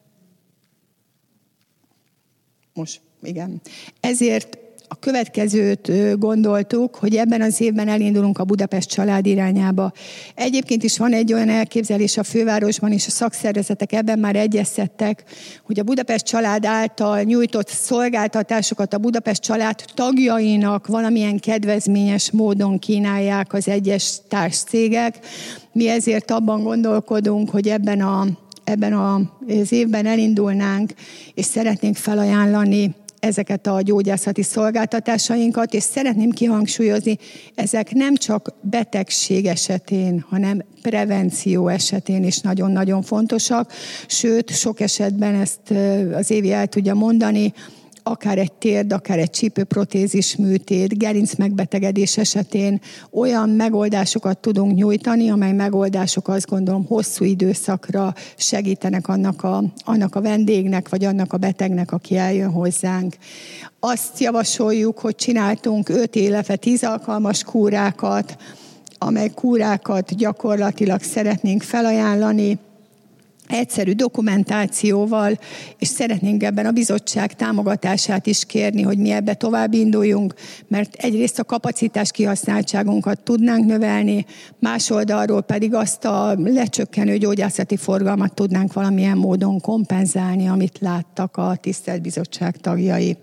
most, igen. Ezért a következőt gondoltuk, hogy ebben az évben elindulunk a Budapest család irányába. Egyébként is van egy olyan elképzelés a fővárosban, és a szakszervezetek ebben már egyeztettek, hogy a Budapest család által nyújtott szolgáltatásokat a Budapest család tagjainak valamilyen kedvezményes módon kínálják az egyes társcégek. Mi ezért abban gondolkodunk, hogy ebben a ebben az évben elindulnánk, és szeretnénk felajánlani ezeket a gyógyászati szolgáltatásainkat, és szeretném kihangsúlyozni, ezek nem csak betegség esetén, hanem prevenció esetén is nagyon-nagyon fontosak, sőt, sok esetben ezt az Évi el tudja mondani, akár egy térd, akár egy csípőprotézis műtét, gerinc megbetegedés esetén olyan megoldásokat tudunk nyújtani, amely megoldások azt gondolom hosszú időszakra segítenek annak a, annak a vendégnek, vagy annak a betegnek, aki eljön hozzánk. Azt javasoljuk, hogy csináltunk öt, illetve tíz alkalmas kúrákat, amely kúrákat gyakorlatilag szeretnénk felajánlani, egyszerű dokumentációval, és szeretnénk ebben a bizottság támogatását is kérni, hogy mi ebbe tovább induljunk, mert egyrészt a kapacitás kihasználtságunkat tudnánk növelni, más oldalról pedig azt a lecsökkenő gyógyászati forgalmat tudnánk valamilyen módon kompenzálni, amit láttak a tisztelt bizottság tagjai.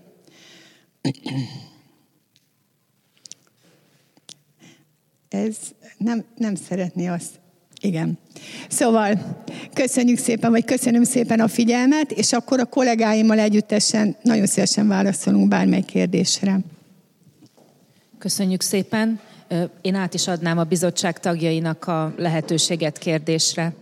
Ez nem, nem szeretné azt. Igen. Szóval köszönjük szépen, vagy köszönöm szépen a figyelmet, és akkor a kollégáimmal együttesen nagyon szívesen válaszolunk bármely kérdésre. Köszönjük szépen. Én át is adnám a bizottság tagjainak a lehetőséget kérdésre.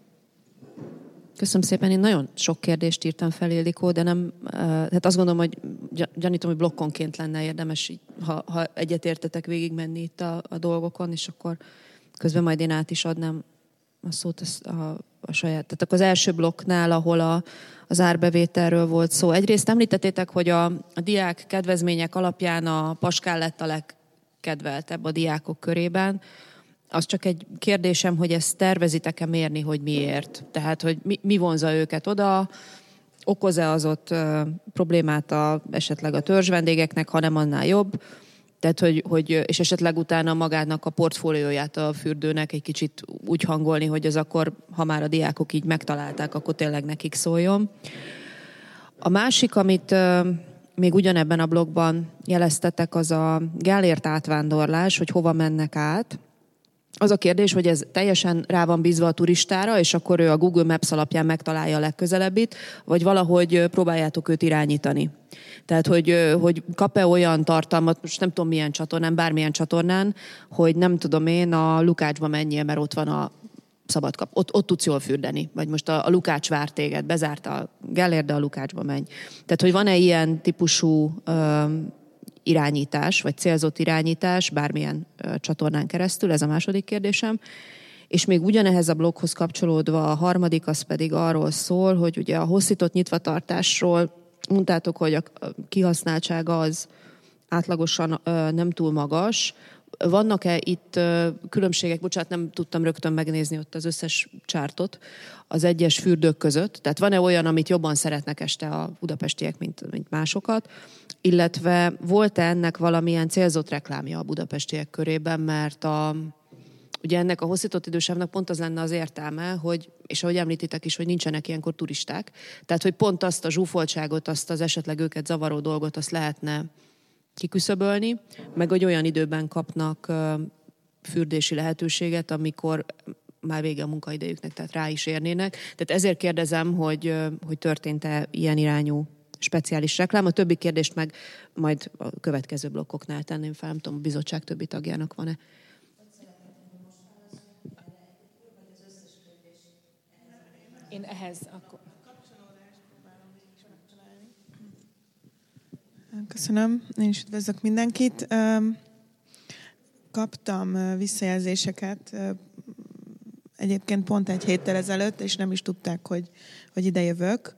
Köszönöm szépen. Én nagyon sok kérdést írtam fel, Ildikó, de nem, hát azt gondolom, hogy gyanítom, hogy blokkonként lenne érdemes, így, ha, ha egyetértetek végigmenni itt a, a dolgokon, és akkor közben majd én át is adnám a szót a, a, a saját. Tehát akkor az első blokknál, ahol a, az árbevételről volt szó. Egyrészt említettétek, hogy a, a diák kedvezmények alapján a paskál lett a legkedveltebb a diákok körében. Az csak egy kérdésem, hogy ezt tervezitek-e mérni, hogy miért? Tehát, hogy mi, mi vonza őket oda, okoz-e az ott uh, problémát a, esetleg a törzsvendégeknek, ha nem annál jobb? Tehát, hogy, hogy, és esetleg utána magának a portfólióját a fürdőnek egy kicsit úgy hangolni, hogy az akkor, ha már a diákok így megtalálták, akkor tényleg nekik szóljon. A másik, amit uh, még ugyanebben a blogban jeleztetek, az a Gellért átvándorlás, hogy hova mennek át. Az a kérdés, hogy ez teljesen rá van bízva a turistára, és akkor ő a Google Maps alapján megtalálja a legközelebbit, vagy valahogy próbáljátok őt irányítani. Tehát, hogy, hogy kap-e olyan tartalmat, most nem tudom milyen csatornán, bármilyen csatornán, hogy nem tudom én, a Lukácsba menjél, mert ott van a szabadkap. Ott, ott tudsz jól fürdeni. Vagy most a, a Lukács vár téged, bezárt a Gellért, de a Lukácsba menj. Tehát, hogy van-e ilyen típusú ö, irányítás, vagy célzott irányítás bármilyen ö, csatornán keresztül, ez a második kérdésem. És még ugyanehhez a bloghoz kapcsolódva a harmadik, az pedig arról szól, hogy ugye a hosszított nyitvatartásról mondtátok, hogy a kihasználtsága az átlagosan ö, nem túl magas. Vannak-e itt ö, különbségek, bocsánat, nem tudtam rögtön megnézni ott az összes csártot az egyes fürdők között, tehát van-e olyan, amit jobban szeretnek este a budapestiek, mint, mint másokat, illetve volt-e ennek valamilyen célzott reklámja a budapestiek körében, mert a, ugye ennek a hosszított idősávnak pont az lenne az értelme, hogy, és ahogy említitek is, hogy nincsenek ilyenkor turisták, tehát hogy pont azt a zsúfoltságot, azt az esetleg őket zavaró dolgot, azt lehetne kiküszöbölni, meg hogy olyan időben kapnak uh, fürdési lehetőséget, amikor már vége a munkaidejüknek, tehát rá is érnének. Tehát ezért kérdezem, hogy, uh, hogy történt-e ilyen irányú speciális reklám. A többi kérdést meg majd a következő blokkoknál tenném fel, nem tudom, a bizottság többi tagjának van-e. Én ehhez akkor... Köszönöm, én is üdvözlök mindenkit. Kaptam visszajelzéseket egyébként pont egy héttel ezelőtt, és nem is tudták, hogy, hogy ide jövök.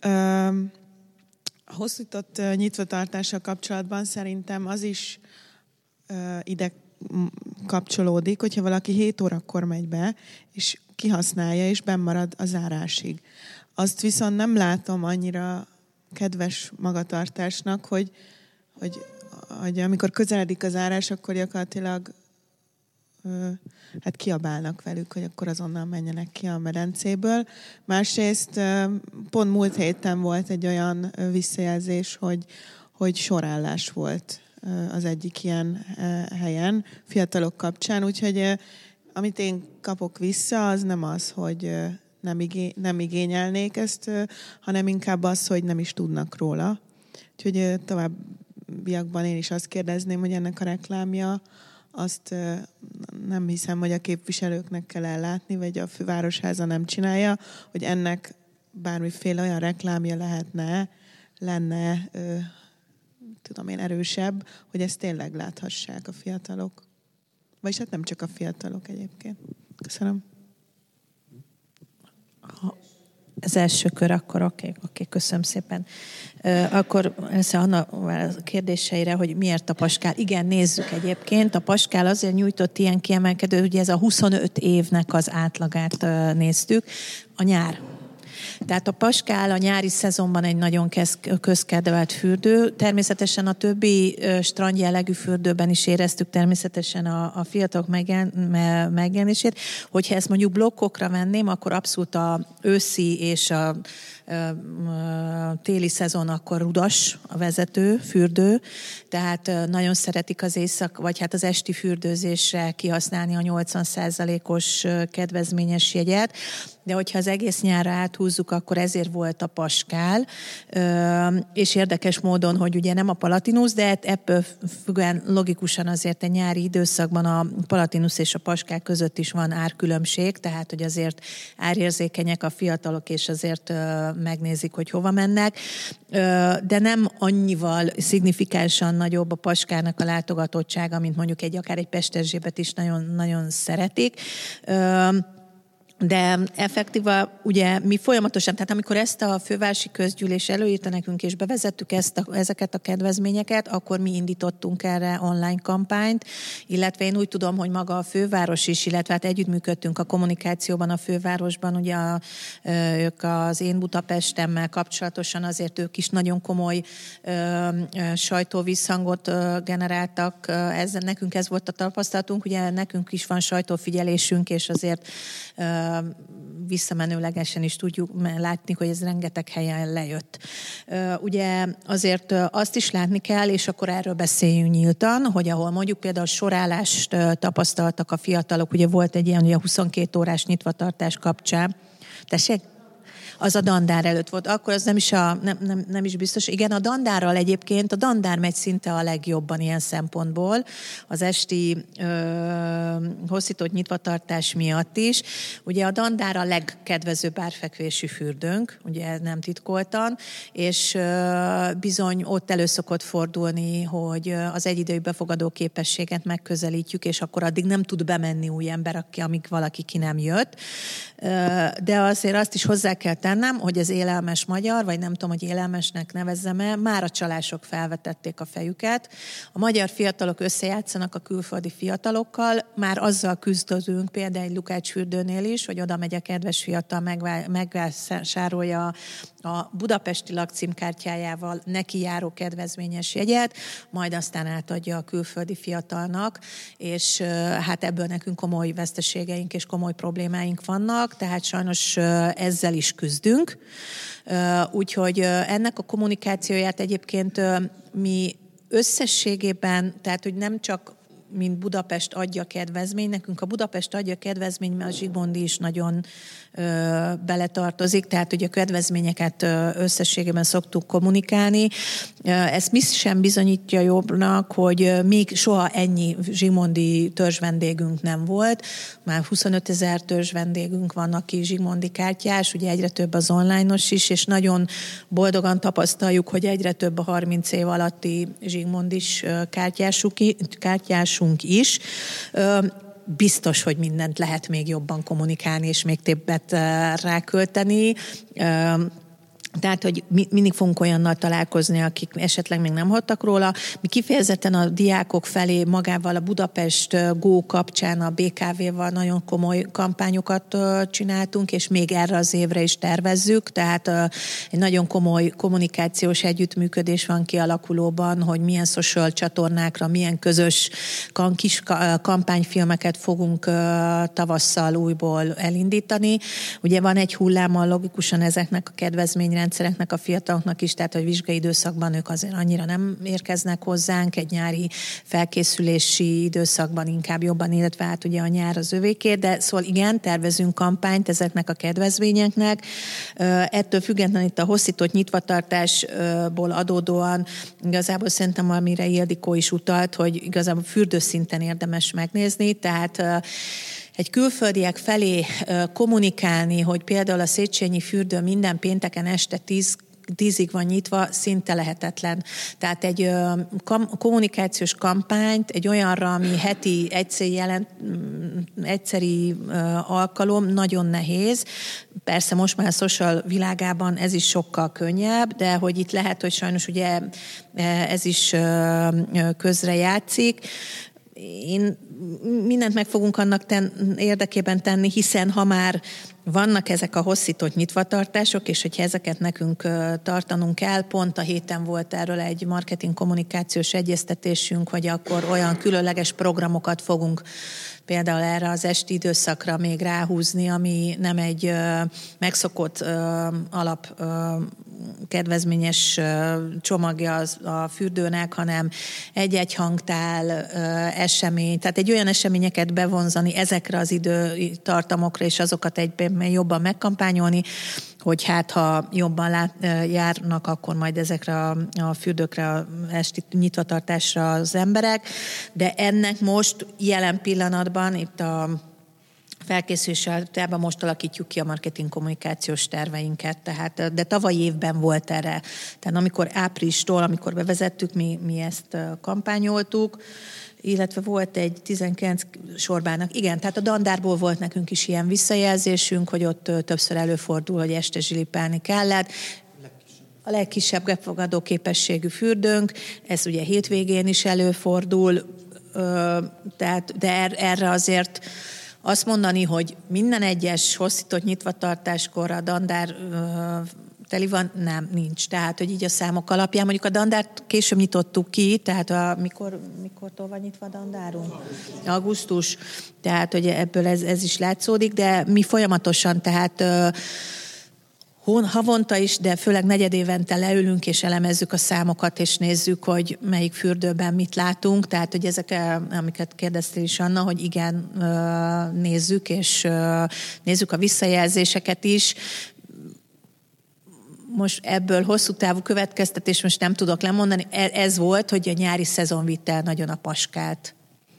A hosszított nyitvatartással kapcsolatban szerintem az is ide kapcsolódik, hogyha valaki hét órakor megy be, és kihasználja, és benn marad a zárásig. Azt viszont nem látom annyira kedves magatartásnak, hogy, hogy, hogy amikor közeledik az zárás, akkor gyakorlatilag ö, hát kiabálnak velük, hogy akkor azonnal menjenek ki a medencéből. Másrészt ö, pont múlt héten volt egy olyan visszajelzés, hogy, hogy sorállás volt ö, az egyik ilyen ö, helyen fiatalok kapcsán, úgyhogy ö, amit én kapok vissza, az nem az, hogy ö, Nem, igé- nem igényelnék ezt, hanem inkább az, hogy nem is tudnak róla. Úgyhogy továbbiakban én is azt kérdezném, hogy ennek a reklámja, azt nem hiszem, hogy a képviselőknek kell ellátni, vagy a fővárosháza nem csinálja, hogy ennek bármiféle olyan reklámja lehetne, lenne, tudom én, erősebb, hogy ezt tényleg láthassák a fiatalok. Vagyis hát nem csak a fiatalok egyébként. Köszönöm. Ha, Az első kör, akkor oké, okay, okay, köszönöm szépen. Uh, akkor először Anna a kérdéseire, hogy miért a Paskál. Igen, nézzük egyébként. A Paskál azért nyújtott ilyen kiemelkedő, ugye ez a huszonöt évnek az átlagát uh, néztük. A nyár. Tehát a Paskál a nyári szezonban egy nagyon közkedvelt fürdő. Természetesen a többi strandjellegű fürdőben is éreztük természetesen a, a fiatalok megjen, megjelenését. Hogyha ezt mondjuk blokkokra venném, akkor abszolút a őszi és a téli szezon akkor rudas a vezető fürdő, tehát nagyon szeretik az éjszak, vagy hát az esti fürdőzésre kihasználni a nyolcvan százalékos kedvezményes jegyet, de hogyha az egész nyárra áthúzzuk, akkor ezért volt a Paskál, és érdekes módon, hogy ugye nem a Palatinus, de ebből függően logikusan azért a nyári időszakban a Palatinus és a Paskál között is van árkülönbség, tehát hogy azért árérzékenyek a fiatalok, és azért megnézik, hogy hova mennek, de nem annyival szignifikánsan nagyobb a Paskának a látogatottsága, mint mondjuk egy akár egy Pesterzsébet is nagyon, nagyon szeretik. De effektíva, ugye mi folyamatosan, tehát amikor ezt a fővárosi közgyűlés előírta nekünk, és bevezettük ezt a, ezeket a kedvezményeket, akkor mi indítottunk erre online kampányt, illetve én úgy tudom, hogy maga a főváros is, illetve hát együttműködtünk a kommunikációban a fővárosban, ugye a, ők az Én Budapestemmel kapcsolatosan azért ők is nagyon komoly ö, sajtóvízhangot ö, generáltak. Ez, nekünk ez volt a tapasztalatunk, ugye nekünk is van sajtófigyelésünk, és azért ö, visszamenőlegesen is tudjuk látni, hogy ez rengeteg helyen lejött. Ugye azért azt is látni kell, és akkor erről beszéljünk nyíltan, hogy ahol mondjuk például sorállást tapasztaltak a fiatalok, ugye volt egy ilyen, ugye a huszonkét órás nyitvatartás kapcsán. Tessék? Az a dandár előtt volt. Akkor az nem is, a, nem, nem, nem is biztos. Igen, a dandárral egyébként, a dandár megy szinte a legjobban ilyen szempontból, az esti ö, hosszított nyitvatartás miatt is. Ugye a dandár a legkedvezőbb árfekvésű fürdőnk, ugye nem titkoltan, és ö, bizony ott elő szokott fordulni, hogy az egyidejű befogadó képességet megközelítjük, és akkor addig nem tud bemenni új ember, aki, amíg valaki ki nem jött. De azért azt is hozzá kell tennem, hogy az élelmes magyar, vagy nem tudom, hogy élelmesnek nevezzem-e, már a csalások felvetették a fejüket. A magyar fiatalok összejátszanak a külföldi fiatalokkal, már azzal küzdözünk például egy Lukács fürdőnél is, hogy oda megy a kedves fiatal, megvásárolja a budapesti lakcímkártyájával neki járó kedvezményes jegyet, majd aztán átadja a külföldi fiatalnak, és hát ebből nekünk komoly veszteségeink és komoly problémáink vannak, tehát sajnos ezzel is küzdünk. Úgyhogy ennek a kommunikációját egyébként mi összességében, tehát hogy nem csak mint Budapest adja kedvezmény, nekünk a Budapest adja kedvezmény, mert a Zsigmondi is nagyon ö, beletartozik, tehát hogy a kedvezményeket ö, összességében szoktuk kommunikálni. Ezt mi sem bizonyítja jobbnak, hogy még soha ennyi Zsigmondi törzsvendégünk nem volt. Már huszonöt ezer törzsvendégünk van, aki Zsigmondi kártyás, ugye egyre több az online-os is, és nagyon boldogan tapasztaljuk, hogy egyre több a harminc év alatti Zsigmondis kártyásunk is. Biztos, hogy mindent lehet még jobban kommunikálni, és még többet rákölteni. Tehát, hogy mi, mindig fogunk olyannal találkozni, akik esetleg még nem hallottak róla. Mi kifejezetten a diákok felé magával a Budapest Go kapcsán a bé ká vé-val nagyon komoly kampányokat csináltunk, és még erre az évre is tervezzük. Tehát egy nagyon komoly kommunikációs együttműködés van kialakulóban, hogy milyen social csatornákra, milyen közös kis kampányfilmeket fogunk tavasszal újból elindítani. Ugye van egy hulláma logikusan ezeknek a kedvezményre rendszereknek a fiataloknak is, tehát a vizsgai időszakban ők azért annyira nem érkeznek hozzánk, egy nyári felkészülési időszakban inkább jobban, illetve hát ugye a nyár az övéké, de szóval igen, tervezünk kampányt ezeknek a kedvezményeknek. Ettől függetlenül itt a hosszított nyitvatartásból adódóan igazából szerintem, amire Ildikó is utalt, hogy igazából fürdőszinten érdemes megnézni, tehát egy külföldiek felé kommunikálni, hogy például a Széchenyi fürdő minden pénteken este tíz tízig van nyitva, szinte lehetetlen. Tehát egy kam- kommunikációs kampányt, egy olyanra, ami heti egyszer jelent, egyszeri alkalom, nagyon nehéz. Persze most már a social világában ez is sokkal könnyebb, de hogy itt lehet, hogy sajnos ugye ez is közrejátszik. Én mindent meg fogunk annak ten, érdekében tenni, hiszen ha már vannak ezek a hosszított nyitvatartások, és hogyha ezeket nekünk tartanunk kell, pont a héten volt erről egy marketing kommunikációs egyeztetésünk, hogy akkor olyan különleges programokat fogunk például erre az esti időszakra még ráhúzni, ami nem egy ö, megszokott ö, alap ö, kedvezményes ö, csomagja az, a fürdőnek, hanem egy-egy hangtál, ö, esemény, tehát egy olyan eseményeket bevonzani ezekre az időtartamokra, és azokat egyben jobban megkampányolni, hogy hát ha jobban lát, járnak, akkor majd ezekre a, a fürdőkre, a esti nyitvatartásra az emberek. De ennek most jelen pillanatban itt a felkészüléssel most alakítjuk ki a marketing kommunikációs terveinket, tehát, de tavaly évben volt erre. Tehát amikor áprilistól, amikor bevezettük, mi, mi ezt kampányoltuk, illetve volt egy tizenkilenc Sorbának. Igen, tehát a Dandárból volt nekünk is ilyen visszajelzésünk, hogy ott többször előfordul, hogy este zsilipelni kellett. A legkisebb befogadó képességű fürdőnk, ez ugye hétvégén is előfordul, tehát, de erre azért azt mondani, hogy minden egyes hosszított nyitvatartáskor a Dandár teli van? Nem, nincs. Tehát, hogy így a számok alapján, mondjuk a Dandárt később nyitottuk ki, tehát a, mikor, mikortól van nyitva a Dandárunk? Augusztus. Tehát, hogy ebből ez, ez is látszódik, de mi folyamatosan, tehát havonta is, de főleg negyedévente leülünk és elemezzük a számokat, és nézzük, hogy melyik fürdőben mit látunk. Tehát, hogy ezek, amiket kérdeztél is, Anna, hogy igen, nézzük, és nézzük a visszajelzéseket is. Most ebből hosszú távú következtetés most nem tudok lemondani. Ez volt, hogy a nyári szezon vitte el nagyon a paskát.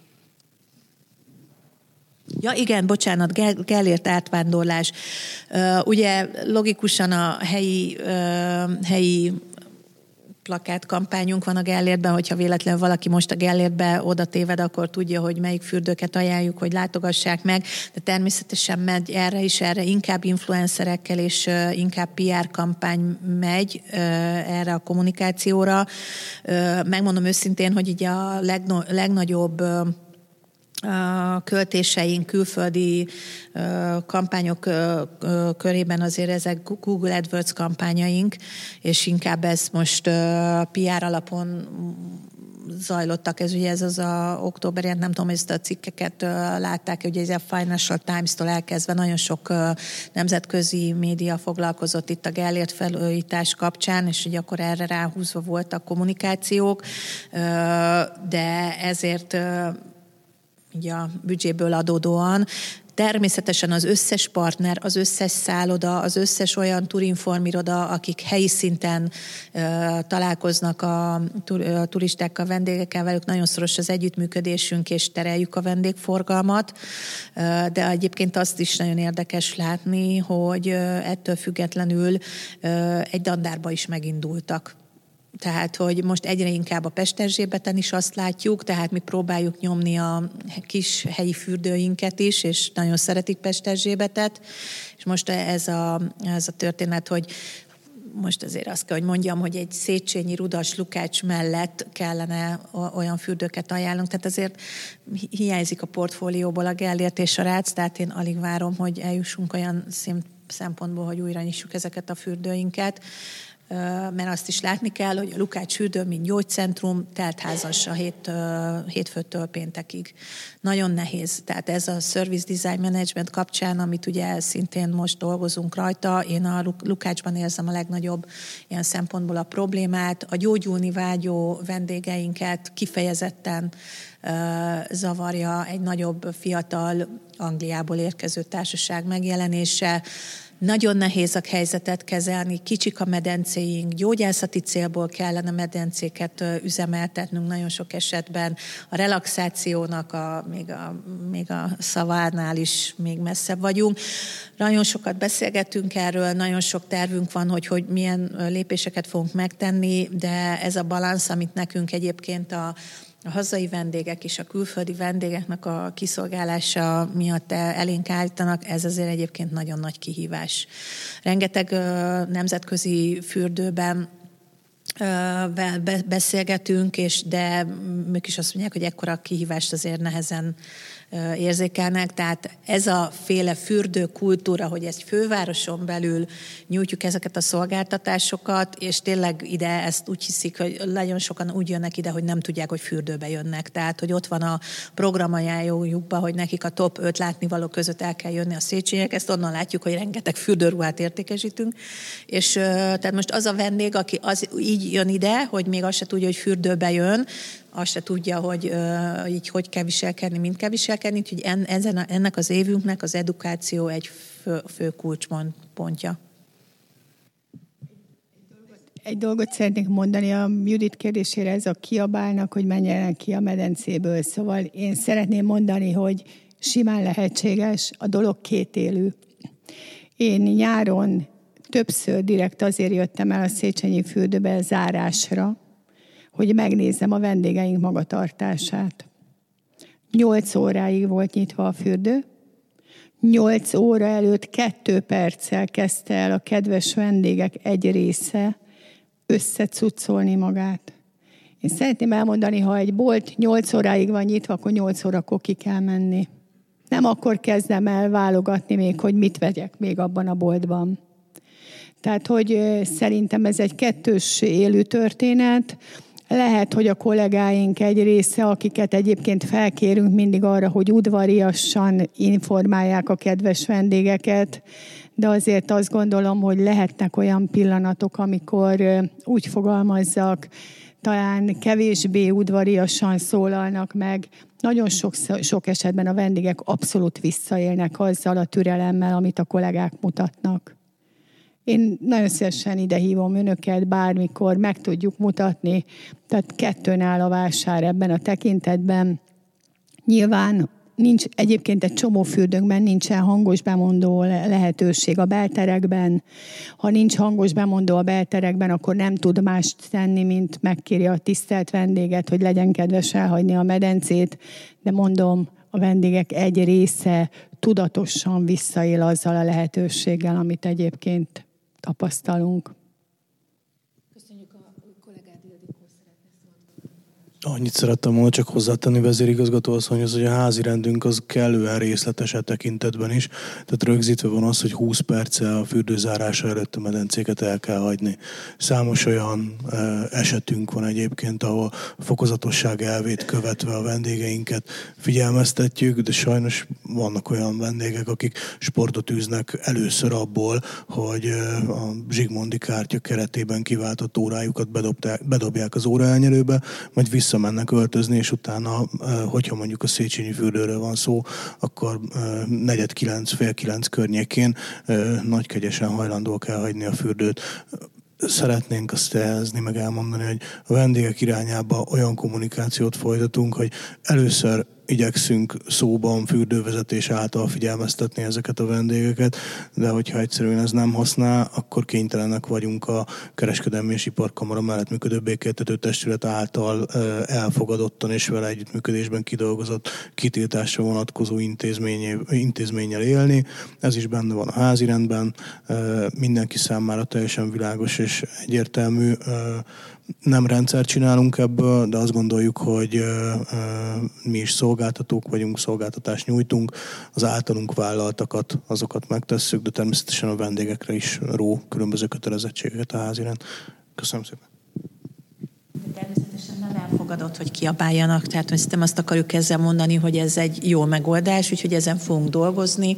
Ja, igen, bocsánat, Gellért átvándorlás. Uh, ugye logikusan a helyi, uh, helyi plakátkampányunk van a Gellértben, hogyha véletlenül valaki most a Gellértbe oda téved, akkor tudja, hogy melyik fürdőket ajánljuk, hogy látogassák meg, de természetesen megy erre is, erre inkább influencerekkel és uh, inkább pé er kampány megy uh, erre a kommunikációra. Uh, megmondom őszintén, hogy így a legno- legnagyobb uh, a költéseink, külföldi uh, kampányok uh, uh, körében azért ezek Google AdWords kampányaink, és inkább ez most uh, pé er alapon zajlottak. Ez ugye ez az a októberi, nem tudom, hogy ezt a cikkeket uh, látták, ugye ez a Financial Times-tól elkezdve nagyon sok uh, nemzetközi média foglalkozott itt a Gellért felújítás kapcsán, és ugye akkor erre ráhúzva voltak kommunikációk, uh, de ezért uh, ugye a büdzséből adódóan. Természetesen az összes partner, az összes szálloda, az összes olyan turinformiroda, akik helyi szinten uh, találkoznak a, a turistákkal, vendégekkel, velük nagyon szoros az együttműködésünk, és tereljük a vendégforgalmat. Uh, de egyébként azt is nagyon érdekes látni, hogy uh, ettől függetlenül uh, egy Dandárba is megindultak. Tehát, hogy most egyre inkább a Pesterzsébeten is azt látjuk, tehát mi próbáljuk nyomni a kis helyi fürdőinket is, és nagyon szeretik Pesterzsébetet, és most ez a, ez a történet, hogy most azért azt kell, hogy mondjam, hogy egy Széchenyi, Rudas, Lukács mellett kellene olyan fürdőket ajánlunk, tehát azért hiányzik a portfólióból a Gellért és a Rác, tehát én alig várom, hogy eljussunk olyan szempontból, hogy újra nyissuk ezeket a fürdőinket, mert azt is látni kell, hogy a Lukács fürdő, mint gyógycentrum, teltházas a hét, hétfőtől péntekig. Nagyon nehéz. Tehát ez a Service Design Management kapcsán, amit ugye szintén most dolgozunk rajta, én a Lukácsban érzem a legnagyobb ilyen szempontból a problémát. A gyógyulni vágyó vendégeinket kifejezetten zavarja egy nagyobb, fiatal, Angliából érkező társaság megjelenése. Nagyon nehéz a helyzetet kezelni, kicsik a medencéink, gyógyászati célból kellene medencéket üzemeltetnünk nagyon sok esetben. A relaxációnak a, még, a, még a szavánál is még messzebb vagyunk. Nagyon sokat beszélgetünk erről, nagyon sok tervünk van, hogy, hogy milyen lépéseket fogunk megtenni, de ez a balansz, amit nekünk egyébként a A hazai vendégek és a külföldi vendégeknek a kiszolgálása miatt elénk állítanak, ez azért egyébként nagyon nagy kihívás. Rengeteg nemzetközi fürdőben beszélgetünk, és de ők is azt mondják, hogy ekkora kihívást azért nehezen érzékelnek. Tehát ez a féle fürdőkultúra, hogy egy fővároson belül nyújtjuk ezeket a szolgáltatásokat, és tényleg ide ezt úgy hiszik, hogy nagyon sokan úgy jönnek ide, hogy nem tudják, hogy fürdőbe jönnek. Tehát, hogy ott van a programajánlójukban, hogy nekik a top öt látnivaló között el kell jönni a Széchenyek. Ezt onnan látjuk, hogy rengeteg fürdőruhát értékesítünk. És tehát most az a vendég, aki az, így jön ide, hogy még azt se tudja, hogy fürdőbe jön, azt se tudja, hogy uh, így hogy kell viselkedni, mint kell viselkedni, úgyhogy en, ezen a, ennek az évünknek az edukáció egy fő, fő kulcspontja. Egy dolgot szeretnék mondani a Judit kérdésére, ez a kiabálnak, hogy menjenek ki a medencéből. Szóval én szeretném mondani, hogy simán lehetséges, a dolog kétélű. Én nyáron többször direkt azért jöttem el a Széchenyi fürdőbe zárásra, hogy megnézzem a vendégeink magatartását. Nyolc óráig volt nyitva a fürdő. Nyolc óra előtt kettő perccel kezdte el a kedves vendégek egy része összecuccolni magát. Én szeretném elmondani, ha egy bolt nyolc óráig van nyitva, akkor nyolc órakor ki kell menni. Nem akkor kezdem el válogatni még, hogy mit vegyek még abban a boltban. Tehát, hogy szerintem ez egy kettős élő történet. Lehet, hogy a kollégáink egy része, akiket egyébként felkérünk mindig arra, hogy udvariasan informálják a kedves vendégeket, de azért azt gondolom, hogy lehetnek olyan pillanatok, amikor úgy fogalmazzak, talán kevésbé udvariasan szólalnak meg. Nagyon sok, sok esetben a vendégek abszolút visszaélnek azzal a türelemmel, amit a kollégák mutatnak. Én nagyon szívesen ide hívom önöket, bármikor meg tudjuk mutatni, tehát kettőn áll a vásár ebben a tekintetben. Nyilván nincs, egyébként egy csomó fürdőnkben nincsen hangos bemondó lehetőség a belterekben. Ha nincs hangos bemondó a belterekben, akkor nem tud mást tenni, mint megkéri a tisztelt vendéget, hogy legyen kedves elhagyni a medencét. De mondom, a vendégek egy része tudatosan visszaél azzal a lehetőséggel, amit egyébként tapasztalunk. Köszönjük a kollégád, Ildikó szeretne szólni. Annyit szerettem volna csak hozzátenni vezérigazgató asszonyhoz, hogy a házi rendünk az kellően részletes e tekintetben is. Tehát rögzítve van az, hogy húsz perccel a fürdőzárása előtt a medencéket el kell hagyni. Számos olyan e, esetünk van egyébként, ahol fokozatosság elvét követve a vendégeinket figyelmeztetjük, de sajnos vannak olyan vendégek, akik sportot űznek először abból, hogy a Zsigmondi kártya keretében kiváltott órájukat bedobják az óraelnyelőbe, majd visszamennek öltözni, és utána, hogyha mondjuk a Széchenyi fürdőről van szó, akkor negyed kilenc, fél kilenc környékén nagykegyesen hajlandóak elhagyni a fürdőt. Szeretnénk azt jelzni, meg elmondani, hogy a vendégek irányába olyan kommunikációt folytatunk, hogy először igyekszünk szóban, fürdővezetés által figyelmeztetni ezeket a vendégeket, de hogyha egyszerűen ez nem használ, akkor kénytelenek vagyunk a Kereskedelmi és Iparkamara mellett működő békéltető testület által elfogadottan és vele együttműködésben kidolgozott kitiltásra vonatkozó intézménnyel élni. Ez is benne van a házirendben, mindenki számára teljesen világos és egyértelmű. Nem rendszert csinálunk ebből, de azt gondoljuk, hogy uh, uh, mi is szolgáltatók vagyunk, szolgáltatást nyújtunk, az általunk vállaltakat, azokat megtesszük, de természetesen a vendégekre is ró különböző kötelezettségeket a házirend. Köszönöm szépen. Természetesen nem elfogadott, hogy kiabáljanak, tehát szerintem azt akarjuk ezzel mondani, hogy ez egy jó megoldás, úgyhogy ezen fogunk dolgozni,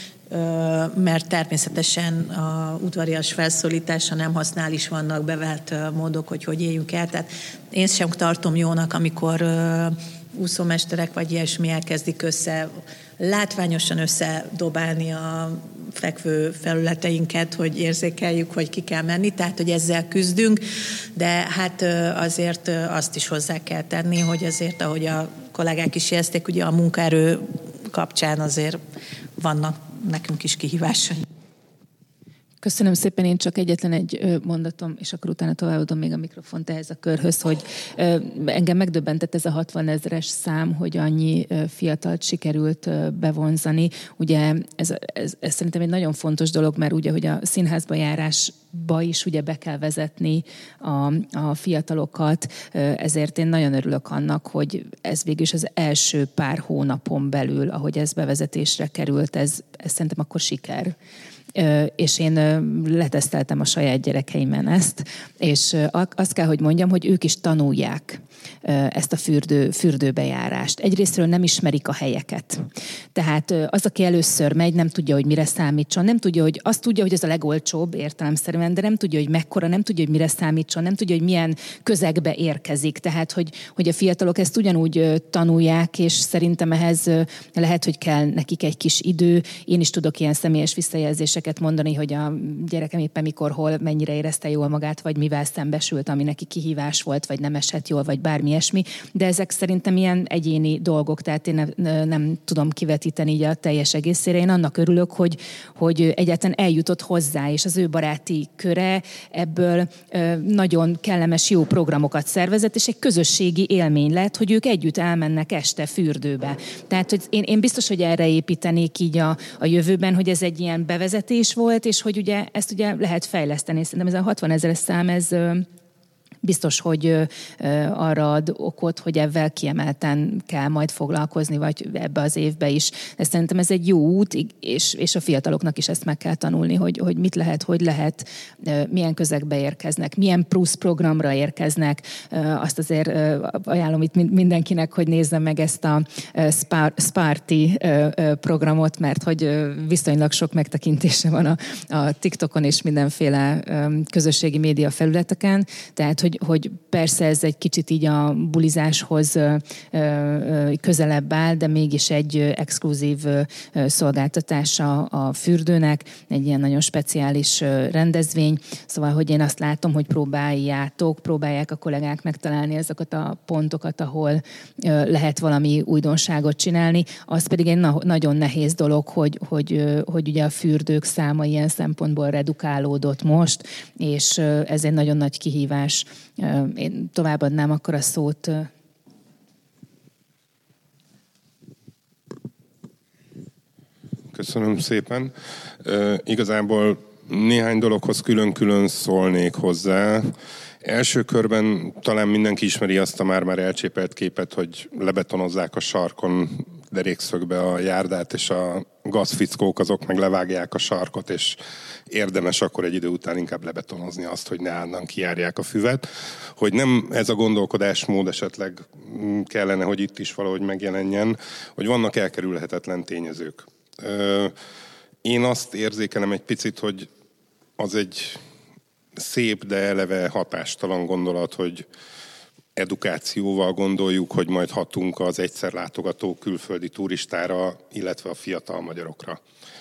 mert természetesen a udvarias felszólítása nem használ, is vannak bevált módok, hogy hogy éljünk el. Tehát én sem tartom jónak, amikor úszómesterek vagy ilyesmi elkezdik össze, látványosan összedobálni a fekvő felületeinket, hogy érzékeljük, hogy ki kell menni, tehát hogy ezzel küzdünk, de hát azért azt is hozzá kell tenni, hogy azért, ahogy a kollégák is jelezték, ugye a munkaerő kapcsán azért vannak nekünk is kihívásai. Köszönöm szépen, én csak egyetlen egy mondatom, és akkor utána továbbadom még a mikrofont ehhez a körhöz, hogy engem megdöbbentett ez a hatvan ezeres szám, hogy annyi fiatalt sikerült bevonzani. Ugye ez, ez, ez szerintem egy nagyon fontos dolog, mert ugye, hogy a színházba járásba is ugye be kell vezetni a, a fiatalokat, ezért én nagyon örülök annak, hogy ez végül is az első pár hónapon belül, ahogy ez bevezetésre került, ez, ez szerintem akkor siker. És én leteszteltem a saját gyerekeimen ezt, és azt kell, hogy mondjam, hogy ők is tanulják ezt a fürdő, fürdőbejárást. Egyrésztről nem ismerik a helyeket. Tehát az, aki először megy, nem tudja, hogy mire számítson, nem tudja, hogy azt tudja, hogy ez a legolcsóbb értelemszerűen, de nem tudja, hogy mekkora, nem tudja, hogy mire számítson, nem tudja, hogy milyen közegbe érkezik. Tehát, hogy, hogy a fiatalok ezt ugyanúgy tanulják, és szerintem ehhez lehet, hogy kell nekik egy kis idő. Én is tudok ilyen személyes visszajelzéseket mondani, hogy a gyerekem éppen mikor, hol, mennyire érezte jól magát, vagy mivel szembesült, ami neki kihívás volt, vagy nem esett jól, vagy bármi ilyesmi, de ezek szerintem ilyen egyéni dolgok, tehát én ne, nem tudom kivetíteni így a teljes egészére. Én annak örülök, hogy, hogy egyáltalán eljutott hozzá, és az ő baráti köre ebből nagyon kellemes, jó programokat szervezett, és egy közösségi élmény lett, hogy ők együtt elmennek este fürdőbe. Tehát hogy én, én biztos, hogy erre építenék így a, a jövőben, hogy ez egy ilyen bevezetés volt, és hogy ugye ezt ugye lehet fejleszteni. Szerintem ez a hatvan ezeres szám, ez biztos, hogy arra ad okot, hogy ebben kiemelten kell majd foglalkozni, vagy ebbe az évbe is. De szerintem ez egy jó út, és, és a fiataloknak is ezt meg kell tanulni, hogy, hogy mit lehet, hogy lehet, milyen közegbe érkeznek, milyen plusz programra érkeznek. Azt azért ajánlom itt mindenkinek, hogy nézze meg ezt a Sparty programot, mert hogy viszonylag sok megtekintése van a, a TikTokon és mindenféle közösségi média felületeken. Tehát, hogy hogy persze ez egy kicsit így a bulizáshoz közelebb áll, de mégis egy exkluzív szolgáltatása a fürdőnek, egy ilyen nagyon speciális rendezvény. Szóval, hogy én azt látom, hogy próbáljátok, próbálják a kollégák megtalálni ezeket a pontokat, ahol lehet valami újdonságot csinálni. Az pedig egy nagyon nehéz dolog, hogy, hogy, hogy ugye a fürdők száma ilyen szempontból redukálódott most, és ez egy nagyon nagy kihívás. Én továbbadnám akkor a szót. Köszönöm szépen. E, igazából néhány dologhoz külön-külön szólnék hozzá. Első körben talán mindenki ismeri azt a már-már elcsépelt képet, hogy lebetonozzák a sarkon derékszögbe a járdát, és a gazfickók azok meg levágják a sarkot, és érdemes akkor egy idő után inkább lebetonozni azt, hogy ne állandóan kijárják a füvet. Hogy nem ez a gondolkodásmód esetleg kellene, hogy itt is valahogy megjelenjen, hogy vannak elkerülhetetlen tényezők. Én azt érzékelem egy picit, hogy az egy szép, de eleve hatástalan gondolat, hogy edukációval gondoljuk, hogy majd hatunk az egyszer látogató külföldi turistára, illetve a fiatal magyarokra.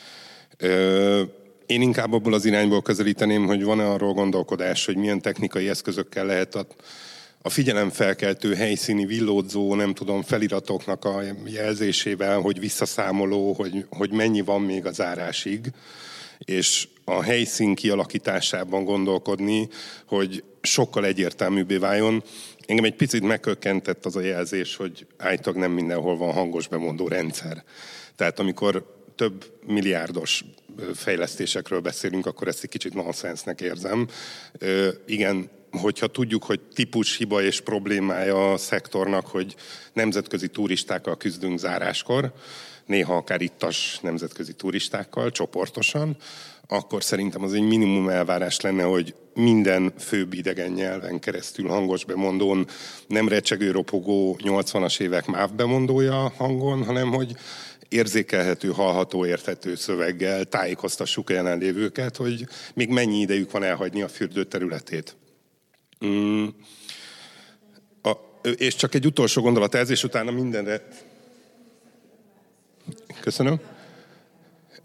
Én inkább abból az irányból közelíteném, hogy van-e arról gondolkodás, hogy milyen technikai eszközökkel lehet a, a figyelemfelkeltő helyszíni villódzó, nem tudom, feliratoknak a jelzésével, hogy visszaszámoló, hogy, hogy mennyi van még a zárásig, és a helyszín kialakításában gondolkodni, hogy sokkal egyértelműbbé váljon. Engem egy picit megkökkentett az a jelzés, hogy állítólag nem mindenhol van hangos bemondó rendszer. Tehát amikor több milliárdos fejlesztésekről beszélünk, akkor ezt egy kicsit nonsensnek érzem. Ö, igen, hogyha tudjuk, hogy típushiba és problémája a szektornak, hogy nemzetközi turistákkal küzdünk záráskor, néha akár ittas nemzetközi turistákkal, csoportosan, akkor szerintem az egy minimum elvárás lenne, hogy minden főbb idegen nyelven keresztül hangos bemondón, nem recsegő, ropogó nyolcvanas évek MÁV bemondója hangon, hanem hogy érzékelhető, hallható, érthető szöveggel tájékoztassuk a jelenlévőket, hogy még mennyi idejük van elhagyni a fürdő területét. Mm. A, és csak egy utolsó gondolat ez, és utána mindenre... Köszönöm.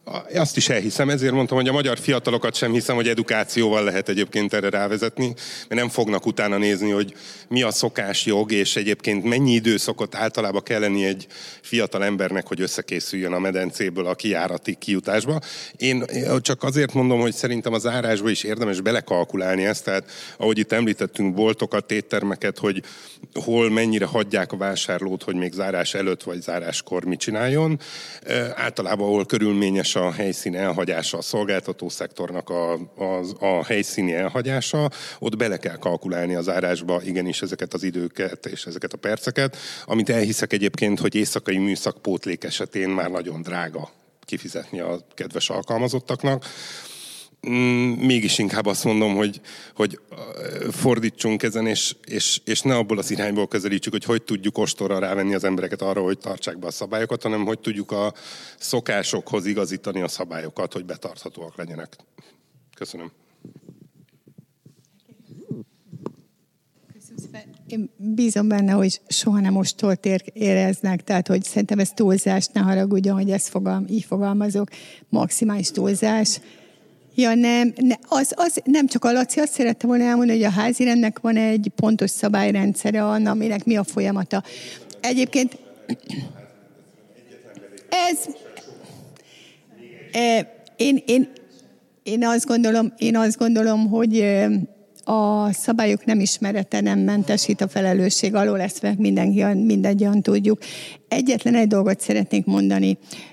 azt is elhiszem, ezért mondtam, hogy a magyar fiatalokat sem hiszem, hogy edukációval lehet egyébként erre rávezetni, mert nem fognak utána nézni, hogy mi a szokásjog, és egyébként mennyi idő szokott általában kell lenni egy fiatal embernek, hogy összekészüljön a medencéből a kijárati kijutásba. Én csak azért mondom, hogy szerintem a zárásba is érdemes belekalkulálni ezt, tehát ahogy itt említettünk boltokat, éttermeket, hogy hol mennyire hagyják a vásárlót, hogy még zárás előtt vagy záráskor mit csináljon. E, általában, ahol körülményes a helyszín elhagyása, a szolgáltató szektornak a, a, a helyszíni elhagyása, ott bele kell kalkulálni a zárásba igenis ezeket az időket és ezeket a perceket, amit elhiszek egyébként, hogy éjszakai műszakpótlék esetén már nagyon drága kifizetni a kedves alkalmazottaknak. Mégis inkább azt mondom, hogy, hogy fordítsunk ezen, és, és, és ne abból az irányból közelítsük, hogy hogy tudjuk ostorra rávenni az embereket arra, hogy tartsák be a szabályokat, hanem hogy tudjuk a szokásokhoz igazítani a szabályokat, hogy betarthatóak legyenek. Köszönöm. Én bízom benne, hogy soha nem ostort éreznek, tehát hogy szerintem ez túlzás, ne haragudjon, hogy ezt fogalm, így fogalmazok, maximális túlzás. Ja nem, ne, az, az nem csak a Laci, azt szerette volna elmondani, hogy a házirendnek van egy pontos szabályrendszere, aminek mi a folyamata. Egyébként ez én, én, én, azt gondolom, én azt gondolom, hogy a szabályok nem ismerete nem mentesít a felelősség alól, ezt meg mindenki, mindegyan tudjuk. Egyetlen egy dolgot szeretnék mondani.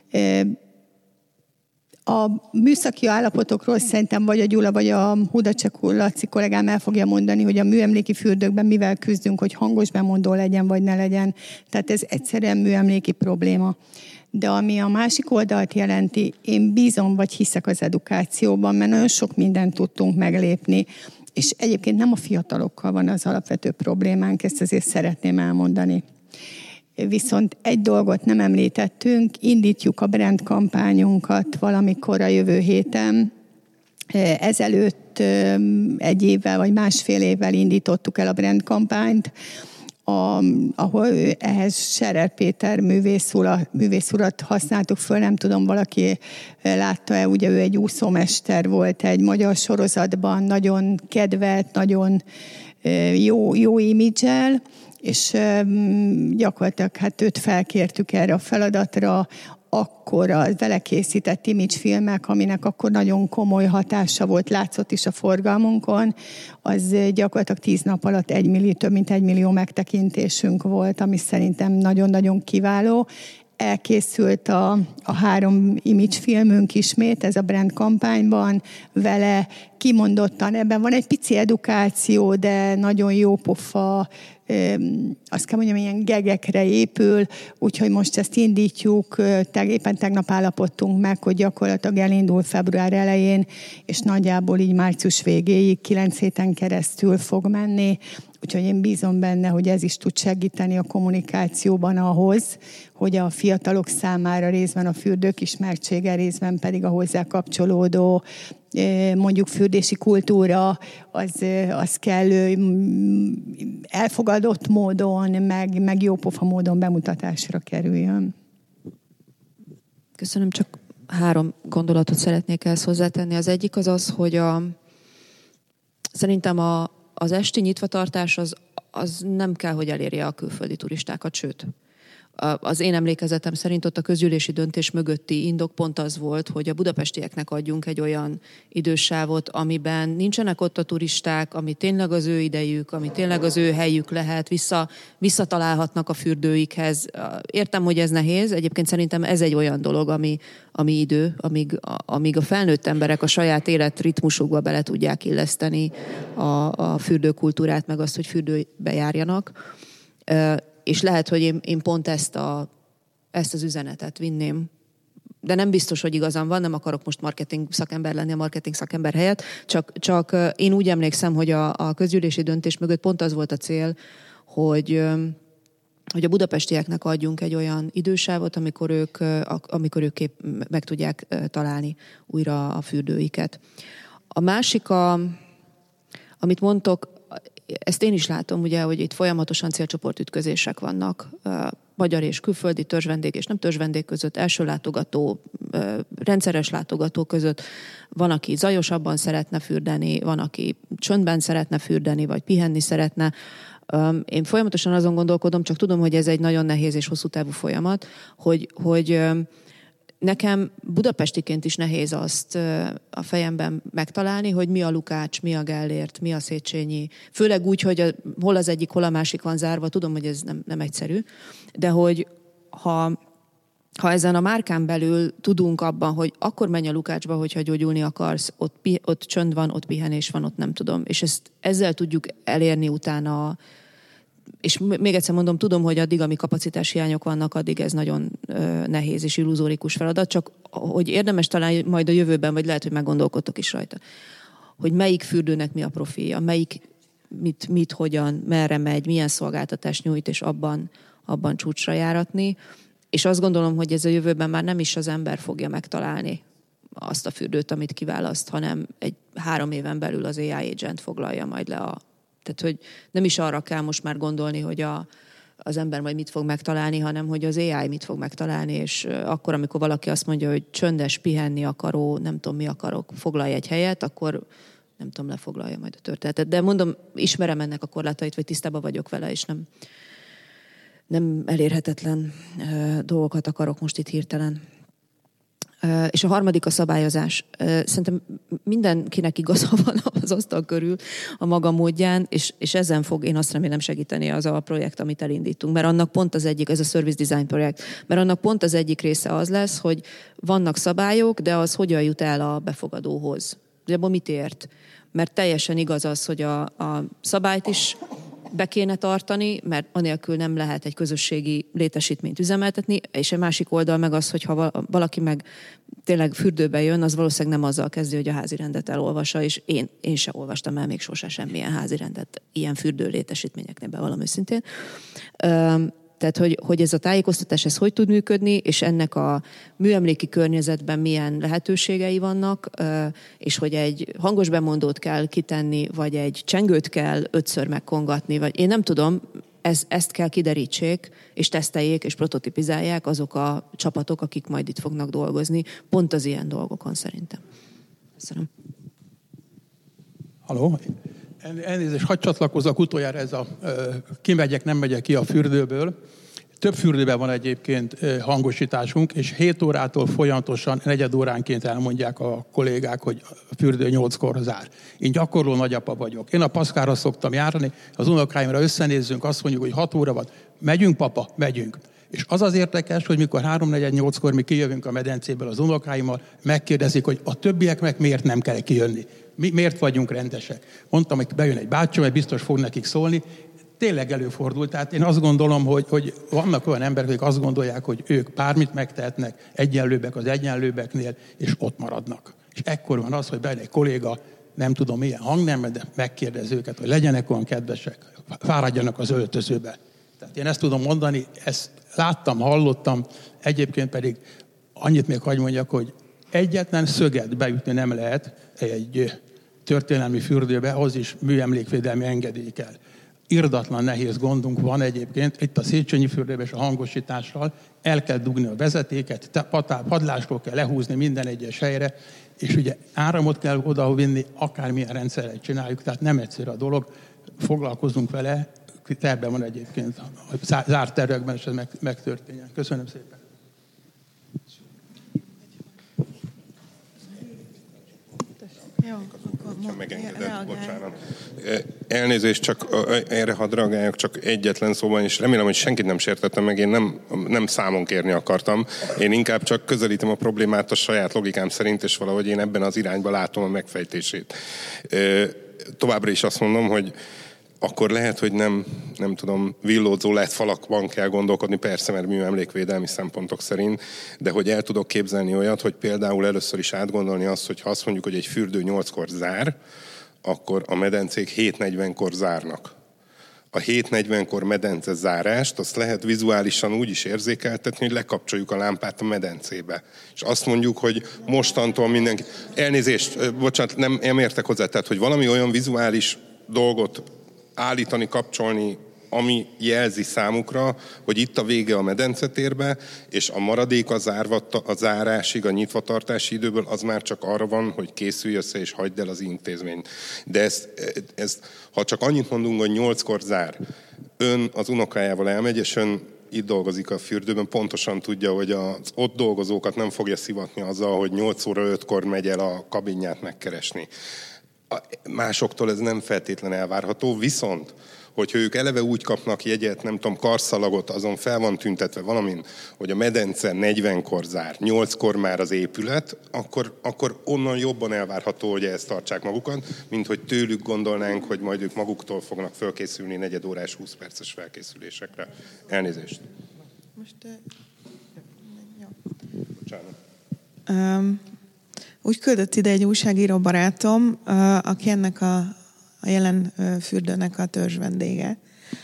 A műszaki állapotokról szerintem vagy a Gyula, vagy a Hudacsekú Laci kollégám el fogja mondani, hogy a műemléki fürdőkben mivel küzdünk, hogy hangos bemondó legyen, vagy ne legyen. Tehát ez egyszerűen műemléki probléma. De ami a másik oldalt jelenti, én bízom, vagy hiszek az edukációban, mert nagyon sok mindent tudtunk meglépni. És egyébként nem a fiatalokkal van az alapvető problémánk, ezt azért szeretném elmondani. Viszont egy dolgot nem említettünk, indítjuk a brand kampányunkat valamikor a jövő héten. Ezelőtt egy évvel vagy másfél évvel indítottuk el a brand kampányt, A, ahol ehhez Scherer Péter művész, ura, művész urat használtuk föl, nem tudom, valaki látta-e, ugye ő egy úszómester volt egy magyar sorozatban, nagyon kedvelt, nagyon jó, jó imidzsel, és gyakorlatilag hát őt felkértük erre a feladatra, akkor a vele készített image-filmek, aminek akkor nagyon komoly hatása volt, látszott is a forgalmunkon, az gyakorlatilag tíz nap alatt egy millió, több mint egy millió megtekintésünk volt, ami szerintem nagyon-nagyon kiváló. Elkészült a, a három image filmünk ismét, ez a brand kampányban, vele kimondottan, ebben van egy pici edukáció, de nagyon jó pofa, azt kell mondjam, ilyen gegekre épül, úgyhogy most ezt indítjuk, éppen tegnap állapodtunk meg, hogy gyakorlatilag elindul február elején, és nagyjából így március végéig, kilenc héten keresztül fog menni, úgyhogy én bízom benne, hogy ez is tud segíteni a kommunikációban ahhoz, hogy a fiatalok számára részben a fürdők ismertsége, részben pedig a hozzá kapcsolódó mondjuk fürdési kultúra, az, az kellő elfogadott módon, meg, meg jópofa módon bemutatásra kerüljön. Köszönöm, csak három gondolatot szeretnék ezt hozzátenni. Az egyik az az, hogy a, szerintem a, az esti nyitvatartás az, az nem kell, hogy elérje a külföldi turistákat, sőt. Az én emlékezetem szerint ott a közgyűlési döntés mögötti indok pont az volt, hogy a budapestieknek adjunk egy olyan idősávot, amiben nincsenek ott a turisták, ami tényleg az ő idejük, ami tényleg az ő helyük lehet, vissza, visszatalálhatnak a fürdőikhez. Értem, hogy ez nehéz, egyébként szerintem ez egy olyan dolog, ami, ami idő, amíg, amíg a felnőtt emberek a saját életritmusukba bele tudják illeszteni a, a fürdőkultúrát, meg azt, hogy fürdőbe járjanak. És lehet, hogy én, én pont ezt, a, ezt az üzenetet vinném. De nem biztos, hogy igazam van, nem akarok most marketing szakember lenni a marketing szakember helyett, csak, csak én úgy emlékszem, hogy a, a közgyűlési döntés mögött pont az volt a cél, hogy, hogy a budapestieknek adjunk egy olyan idősávot, amikor ők, amikor ők kép, meg tudják találni újra a fürdőiket. A másik, a, amit mondtok, ezt én is látom, ugye, hogy itt folyamatosan célcsoportütközések vannak, magyar és külföldi, törzsvendég és nem törzsvendég között, első látogató, rendszeres látogató között. Van, aki zajosabban szeretne fürdeni, van, aki csöndben szeretne fürdeni, vagy pihenni szeretne. Én folyamatosan azon gondolkodom, csak tudom, hogy ez egy nagyon nehéz és hosszú távú folyamat, hogy, hogy nekem budapestiként is nehéz azt a fejemben megtalálni, hogy mi a Lukács, mi a Gellért, mi a Széchenyi. Főleg úgy, hogy a, hol az egyik, hol a másik van zárva. Tudom, hogy ez nem, nem egyszerű. De hogy ha, ha ezen a márkán belül tudunk abban, hogy akkor menj a Lukácsba, hogyha gyógyulni akarsz, ott, ott csönd van, ott pihenés van, ott nem tudom. És ezt, ezzel tudjuk elérni utána. És még egyszer mondom, tudom, hogy addig, amíg kapacitáshiányok vannak, addig ez nagyon ö, nehéz és illuzórikus feladat, csak hogy érdemes talán majd a jövőben, vagy lehet, hogy meggondolkodtok is rajta, hogy melyik fürdőnek mi a profilja, melyik mit, mit, hogyan, merre megy, milyen szolgáltatást nyújt, és abban, abban csúcsra járatni. És azt gondolom, hogy ez a jövőben már nem is az ember fogja megtalálni azt a fürdőt, amit kiválaszt, hanem egy három éven belül az á i agent foglalja majd le a... Tehát, hogy nem is arra kell most már gondolni, hogy a, az ember majd mit fog megtalálni, hanem hogy az á i mit fog megtalálni, és akkor, amikor valaki azt mondja, hogy csöndes, pihenni akaró, nem tudom, mi akarok, foglalj egy helyet, akkor nem tudom, lefoglalja majd a történetet. De mondom, ismerem ennek a korlátait, vagy tisztában vagyok vele, és nem, nem elérhetetlen uh, dolgokat akarok most itt hirtelen. Uh, és a harmadik a szabályozás. Uh, szerintem mindenkinek igaza van az asztal körül a maga módján, és, és ezen fog, én azt remélem, segíteni az a projekt, amit elindítunk. Mert annak pont az egyik, ez a Service Design projekt, mert annak pont az egyik része az lesz, hogy vannak szabályok, de az hogyan jut el a befogadóhoz. De abban mit ért? Mert teljesen igaz az, hogy a, a szabályt is be kéne tartani, mert anélkül nem lehet egy közösségi létesítményt üzemeltetni, és egy másik oldal meg az, hogy ha valaki meg tényleg fürdőbe jön, az valószínűleg nem azzal kezdi, hogy a házi rendet elolvassa, és én, én se olvastam el még sose semmilyen házi rendet ilyen fürdő létesítményeknél, bevallom őszintén. Tehát, hogy, hogy ez a tájékoztatás, ez hogy tud működni, és ennek a műemléki környezetben milyen lehetőségei vannak, és hogy egy hangos bemondót kell kitenni, vagy egy csengőt kell ötször megkongatni, vagy én nem tudom, ez, ezt kell kiderítsék, és teszteljék, és prototipizálják azok a csapatok, akik majd itt fognak dolgozni, pont az ilyen dolgokon szerintem. Köszönöm. Halló? Elnézést, hadd csatlakozzak utoljára ez a kimegyek, nem megyek ki a fürdőből. Több fürdőben van egyébként hangosításunk, és hét órától folyamatosan, negyed óránként elmondják a kollégák, hogy a fürdő nyolckor zár. Én gyakorló nagyapa vagyok. Én a Paszkára szoktam járni, az unokáimra összenézzünk, azt mondjuk, hogy hat óra van. Megyünk, papa? Megyünk. És az az érdekes, hogy mikor háromnegyed nyolckor mi kijövünk a medencéből az unokáimmal, megkérdezik, hogy a többieknek miért nem kell kijönni. Mi, miért vagyunk rendesek? Mondtam, hogy bejön egy bácsi, mert biztos fog nekik szólni. Tényleg előfordult. Tehát én azt gondolom, hogy, hogy vannak olyan emberek, akik azt gondolják, hogy ők bármit megtehetnek, egyenlőbbek az egyenlőbbeknél, és ott maradnak. És ekkor van az, hogy bejön egy kolléga, nem tudom milyen hangnemben, de megkérdez őket, hogy legyenek olyan kedvesek, fáradjanak az öltözőbe. Tehát én ezt tudom mondani, ezt láttam, hallottam, egyébként pedig annyit még hagy mondjak, hogy egyetlen szöget beütni nem lehet egy történelmi fürdőbe, ahhoz is műemlékvédelmi engedély kell. Irdatlan nehéz gondunk van egyébként, itt a Széchenyi fürdőben és a hangosítással, el kell dugni a vezetéket, padlásról kell lehúzni minden egyes helyre, és ugye áramot kell oda vinni, akármilyen rendszerrel csináljuk, tehát nem egyszerű a dolog, foglalkozunk vele, tervben van egyébként, a zárt tervekben is ez megtörténjen. Köszönöm szépen. Jó, ha megengedett, bocsánat. Elnézést, csak erre hadd reagáljak, csak egyetlen szóban, és remélem, hogy senkit nem sértettem meg, én nem, nem számon kérni akartam. Én inkább csak közelítem a problémát a saját logikám szerint, és valahogy én ebben az irányba látom a megfejtését. Továbbra is azt mondom, hogy akkor lehet, hogy nem, nem tudom, villódzó lett falakban kell gondolkodni, persze, mert műemlékvédelmi szempontok szerint, de hogy el tudok képzelni olyat, hogy például először is átgondolni azt, hogy ha azt mondjuk, hogy egy fürdő nyolckor zár, akkor a medencék hét negyvenkor zárnak. A hét negyvenkor medence zárást, azt lehet vizuálisan úgy is érzékeltetni, hogy lekapcsoljuk a lámpát a medencébe. És azt mondjuk, hogy mostantól mindenki... Elnézést, bocsánat, nem, nem értek hozzá, tehát, hogy valami olyan vizuális dolgot állítani, kapcsolni, ami jelzi számukra, hogy itt a vége a medencetérbe, és a maradék a, zárva, a zárásig, a nyitvatartási időből az már csak arra van, hogy készülj össze és hagyd el az intézményt. De ezt, ezt, ha csak annyit mondunk, hogy nyolckor zár, ön az unokájával elmegy, és ön itt dolgozik a fürdőben, pontosan tudja, hogy az ott dolgozókat nem fogja szivatni azzal, hogy nyolc óra ötkor megy el a kabinját megkeresni. Másoktól ez nem feltétlen elvárható, viszont hogyha ők eleve úgy kapnak jegyet, nem tudom, karszalagot, azon fel van tüntetve valamin, hogy a medence negyvenkor zár, nyolckor már az épület, akkor, akkor onnan jobban elvárható, hogy ezt tartsák magukat, mint hogy tőlük gondolnánk, hogy majd ők maguktól fognak fölkészülni negyedórás, húsz perces felkészülésekre. Elnézést. Most... Uh, jó. Bocsánat. Um, úgy küldött ide egy újságíró barátom, uh, aki ennek a a jelen fürdőnek a törzs vendége.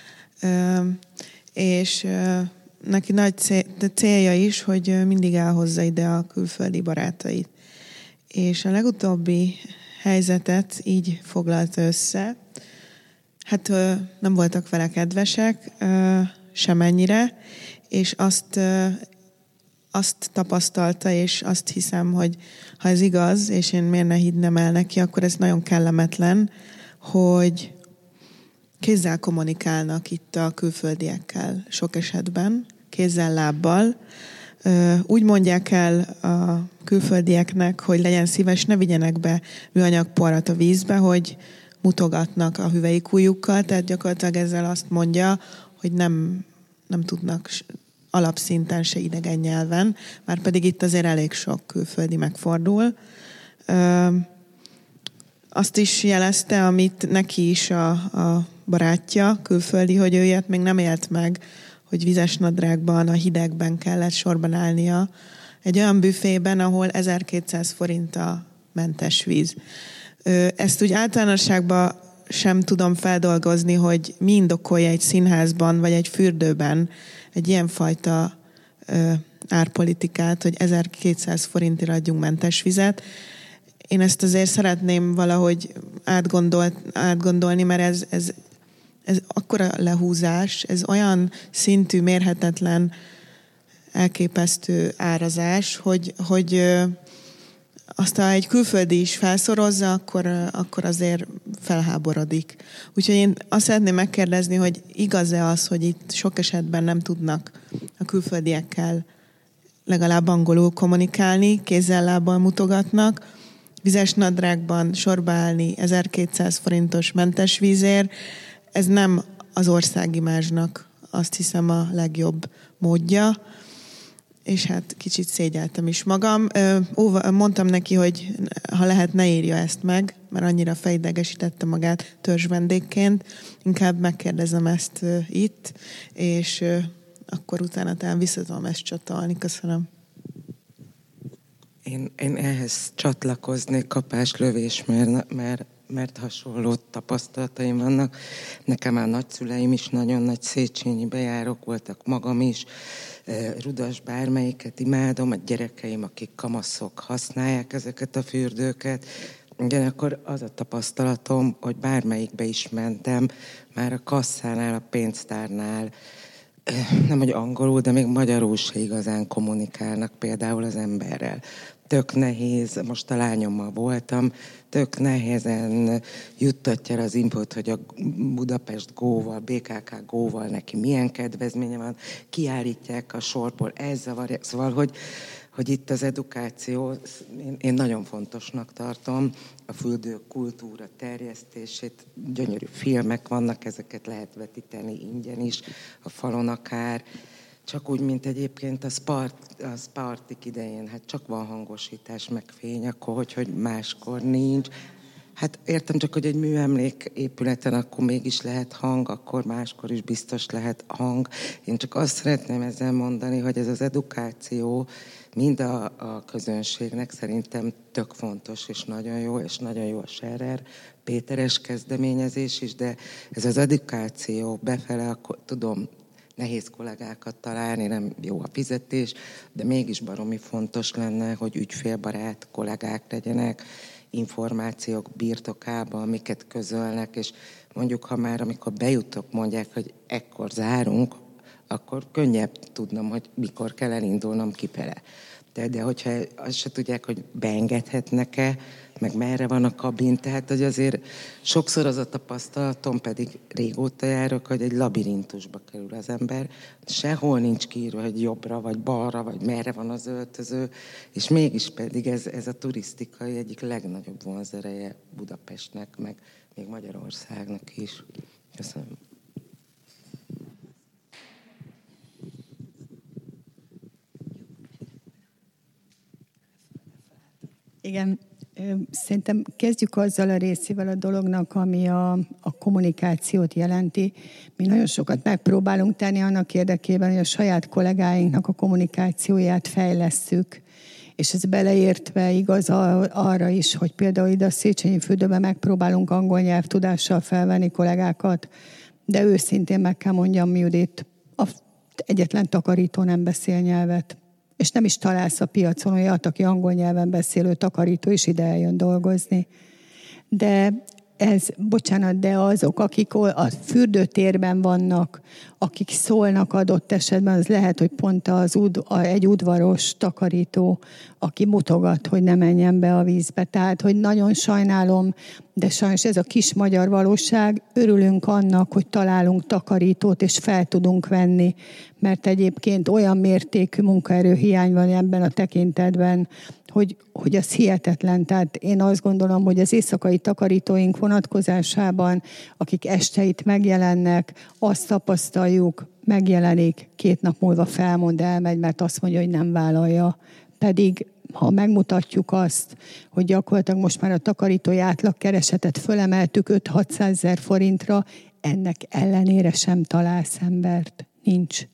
És neki nagy célja is, hogy mindig elhozza ide a külföldi barátait. És a legutóbbi helyzetet így foglalta össze. Hát nem voltak vele kedvesek, semennyire, és azt, azt tapasztalta, és azt hiszem, hogy ha ez igaz, és én miért ne hinnem el neki, akkor ez nagyon kellemetlen, hogy kézzel kommunikálnak itt a külföldiekkel sok esetben, kézzel, lábbal. Úgy mondják el a külföldieknek, hogy legyen szíves, ne vigyenek be műanyagporrat a vízbe, hogy mutogatnak a hüvelykujjukkal, tehát gyakorlatilag ezzel azt mondja, hogy nem, nem tudnak alapszinten se idegen nyelven, már pedig itt azért elég sok külföldi megfordul. Azt is jelezte, amit neki is a, a barátja, külföldi, hogy ő ilyet még nem élt meg, hogy vizes nadrágban, a hidegben kellett sorban állnia egy olyan büfében, ahol ezerkétszáz forint a mentes víz. Ezt úgy általánosságban sem tudom feldolgozni, hogy mi indokolja egy színházban vagy egy fürdőben egy ilyenfajta árpolitikát, hogy ezerkétszáz forintira adjunk mentes vizet. Én ezt azért szeretném valahogy átgondol, átgondolni, mert ez, ez, ez akkora lehúzás, ez olyan szintű, mérhetetlen, elképesztő árazás, hogy, hogy azt, ha egy külföldi is felszorozza, akkor, akkor azért felháborodik. Úgyhogy én azt szeretném megkérdezni, hogy igaz-e az, hogy itt sok esetben nem tudnak a külföldiekkel legalább angolul kommunikálni, kézzel-lábbal mutogatnak, vizes nadrágban sorba állni ezerkétszáz forintos mentes vízért, ez nem az országimázsnak azt hiszem a legjobb módja, és hát kicsit szégyeltem is magam. Mondtam neki, hogy ha lehet, ne írja ezt meg, mert annyira fejdegesítette magát törzsvendégként. Inkább megkérdezem ezt itt, és akkor utána talán vissza tudom ezt csatolni. Köszönöm. Én, én ehhez csatlakoznék, kapás-lövés, mert, mert, mert hasonló tapasztalataim vannak. Nekem már nagyszüleim is nagyon nagy Széchenyi bejárók voltak, magam is. Rudas bármelyiket imádom, a gyerekeim, akik kamaszok, használják ezeket a fürdőket. Ugyanakkor az a tapasztalatom, hogy bármelyikbe is mentem, már a kasszánál, a pénztárnál, nem hogy angolul, de még magyarul se igazán kommunikálnak például az emberrel. Tök nehéz, most a lányommal voltam, tök nehézen juttatja az input, hogy a Budapest Go-val, bé ká ká Go-val neki milyen kedvezménye van, kiállítják a sorból, ez zavarja. Szóval, hogy, hogy itt az edukáció, én, én nagyon fontosnak tartom, a fürdő kultúra terjesztését, gyönyörű filmek vannak, ezeket lehet vetíteni ingyen is, a falon akár, csak úgy, mint egyébként a, Spart, a Spartik idején, hát csak van hangosítás, meg fény, akkor hogy, hogy máskor nincs. Hát értem csak, hogy egy műemlék épületen akkor mégis lehet hang, akkor máskor is biztos lehet hang. Én csak azt szeretném ezzel mondani, hogy ez az edukáció mind a, a közönségnek szerintem tök fontos, és nagyon jó, és nagyon jó a Scherer Péteres kezdeményezés is, de ez az edukáció befele, akkor tudom, nehéz kollégákat találni, nem jó a fizetés, de mégis baromi fontos lenne, hogy ügyfélbarát kollégák legyenek, információk birtokába, amiket közölnek, és mondjuk, ha már amikor bejutok, mondják, hogy ekkor zárunk, akkor könnyebb tudnom, hogy mikor kell elindulnom kifele. De, de hogyha azt se tudják, hogy beengedhetnek-e, meg merre van a kabin, tehát hogy azért sokszor az a tapasztalatom, pedig régóta járok, hogy egy labirintusba kerül az ember, sehol nincs kiírva, hogy jobbra, vagy balra, vagy merre van az öltöző, és mégis pedig ez, ez a turisztikai egyik legnagyobb vonzereje Budapestnek, meg még Magyarországnak is. Köszönöm. Igen, szerintem kezdjük azzal a részével a dolognak, ami a, a kommunikációt jelenti. Mi nagyon sokat megpróbálunk tenni annak érdekében, hogy a saját kollégáinknak a kommunikációját fejlesszük. És ez beleértve igaz arra is, hogy például ide a Széchenyi fürdőben megpróbálunk angol nyelvtudással felvenni kollégákat, de őszintén meg kell mondjam, Judit, a egyetlen takarító nem beszél nyelvet. És nem is találsz a piacon olyat, aki angol nyelven beszélő takarító is ide eljön dolgozni. De ez, bocsánat, de azok, akik a fürdőtérben vannak, akik szólnak adott esetben, az lehet, hogy pont az ud, egy udvaros takarító, aki mutogat, hogy ne menjen be a vízbe. Tehát, hogy nagyon sajnálom, de sajnos ez a kis magyar valóság, örülünk annak, hogy találunk takarítót, és fel tudunk venni, mert egyébként olyan mértékű munkaerőhiány van ebben a tekintetben, hogy, hogy az hihetetlen. Tehát én azt gondolom, hogy az éjszakai takarítóink vonatkozásában, akik este itt megjelennek, azt tapasztaljuk, megjelenik, két nap múlva felmond, elmegy, mert azt mondja, hogy nem vállalja. Pedig ha megmutatjuk azt, hogy gyakorlatilag most már a takarítói átlagkeresetet fölemeltük öt-hatszázezer forintra, ennek ellenére sem találsz embert. Nincs.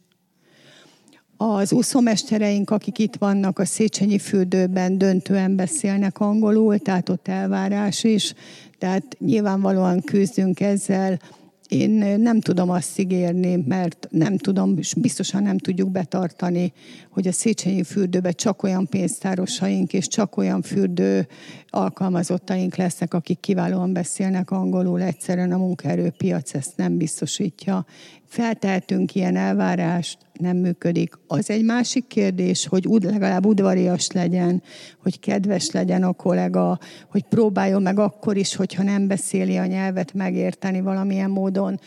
Az úszómestereink, akik itt vannak a Széchenyi fürdőben, döntően beszélnek angolul, tehát ott elvárás is, tehát nyilvánvalóan küzdünk ezzel. Én nem tudom azt ígérni, mert nem tudom, és biztosan nem tudjuk betartani, hogy a Széchenyi fürdőben csak olyan pénztárosaink és csak olyan fürdő alkalmazottaink lesznek, akik kiválóan beszélnek angolul. Egyszerűen a munkaerőpiac ezt nem biztosítja. Feltehetünk ilyen elvárást, nem működik. Az egy másik kérdés, hogy legalább udvarias legyen, hogy kedves legyen a kollega, hogy próbáljon meg akkor is, hogyha nem beszéli a nyelvet, megérteni valamilyen módon.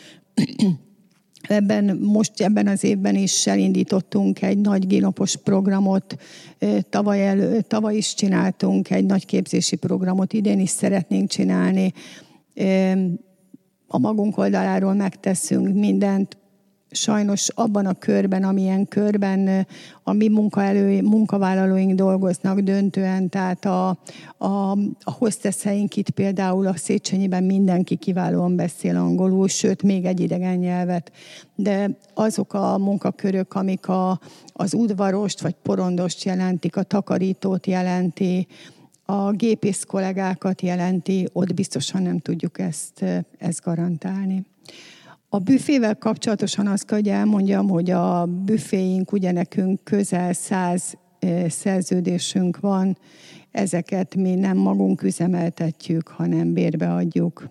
Ebben, most ebben az évben is elindítottunk egy nagy gínopos programot, tavaly, elő, tavaly is csináltunk egy nagy képzési programot, idén is szeretnénk csinálni. A magunk oldaláról megteszünk mindent, sajnos abban a körben, amilyen körben a mi munkaelő, munkavállalóink dolgoznak döntően, tehát a, a, a hostesseink itt például a Széchenyiben mindenki kiválóan beszél angolul, sőt, még egy idegen nyelvet. De azok a munkakörök, amik a, az udvarost vagy porondost jelentik, a takarítót jelenti, a gépész kollégákat jelenti, ott biztosan nem tudjuk ezt, ezt garantálni. A büfével kapcsolatosan azt kell, hogy elmondjam, hogy a büféink, ugye nekünk közel száz szerződésünk van, ezeket mi nem magunk üzemeltetjük, hanem bérbe adjuk.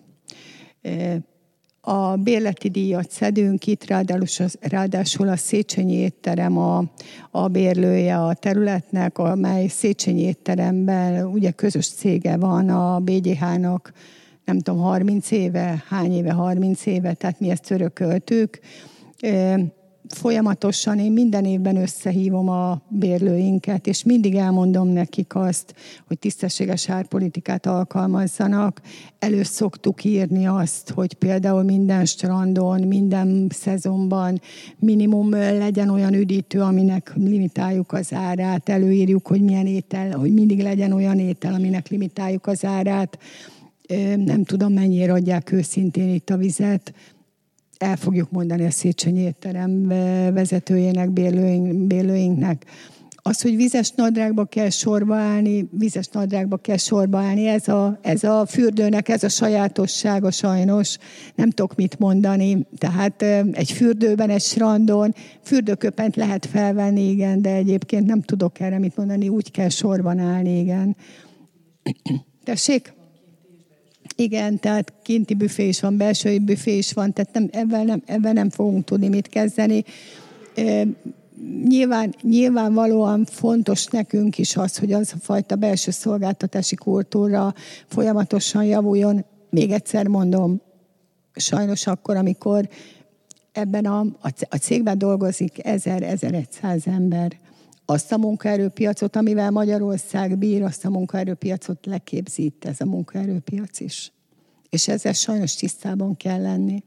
A bérleti díjat szedünk itt, ráadásul, ráadásul a Széchenyi étterem a, a bérlője a területnek, amely Széchenyi étteremben ugye közös cége van a bé gé há-nak, nem tudom, harminc éve, hány éve, harminc éve, tehát mi ezt örököltük. Folyamatosan én minden évben összehívom a bérlőinket, és mindig elmondom nekik azt, hogy tisztességes árpolitikát alkalmazzanak. Először szoktuk írni azt, hogy például minden strandon, minden szezonban minimum legyen olyan üdítő, aminek limitáljuk az árát. Előírjuk, hogy milyen étel, hogy mindig legyen olyan étel, aminek limitáljuk az árát. Nem tudom, mennyire adják őszintén itt a vizet. El fogjuk mondani a Széchenyi étterem vezetőjének, bérlőink, bérlőinknek. Az, hogy vizes nadrágba kell sorba állni, vizes nadrágba kell sorba állni, ez a, ez a fürdőnek, ez a sajátossága sajnos. Nem tudok mit mondani. Tehát egy fürdőben, egy strandon fürdőköpent lehet felvenni, igen, de egyébként nem tudok erre mit mondani, úgy kell sorban állni, igen. Tessék? Igen, tehát kinti büfé is van, belsői büfé is van, tehát nem, ebben, nem, ebben nem fogunk tudni mit kezdeni. E, nyilván, nyilvánvalóan fontos nekünk is az, hogy az a fajta belső szolgáltatási kultúra folyamatosan javuljon. Még egyszer mondom, sajnos akkor, amikor ebben a, a cégben dolgozik ezer-ezerszáz ember, azt a munkaerőpiacot, amivel Magyarország bír, azt a munkaerőpiacot leképzi itt ez a munkaerőpiac is. És ezzel sajnos tisztában kell lenni.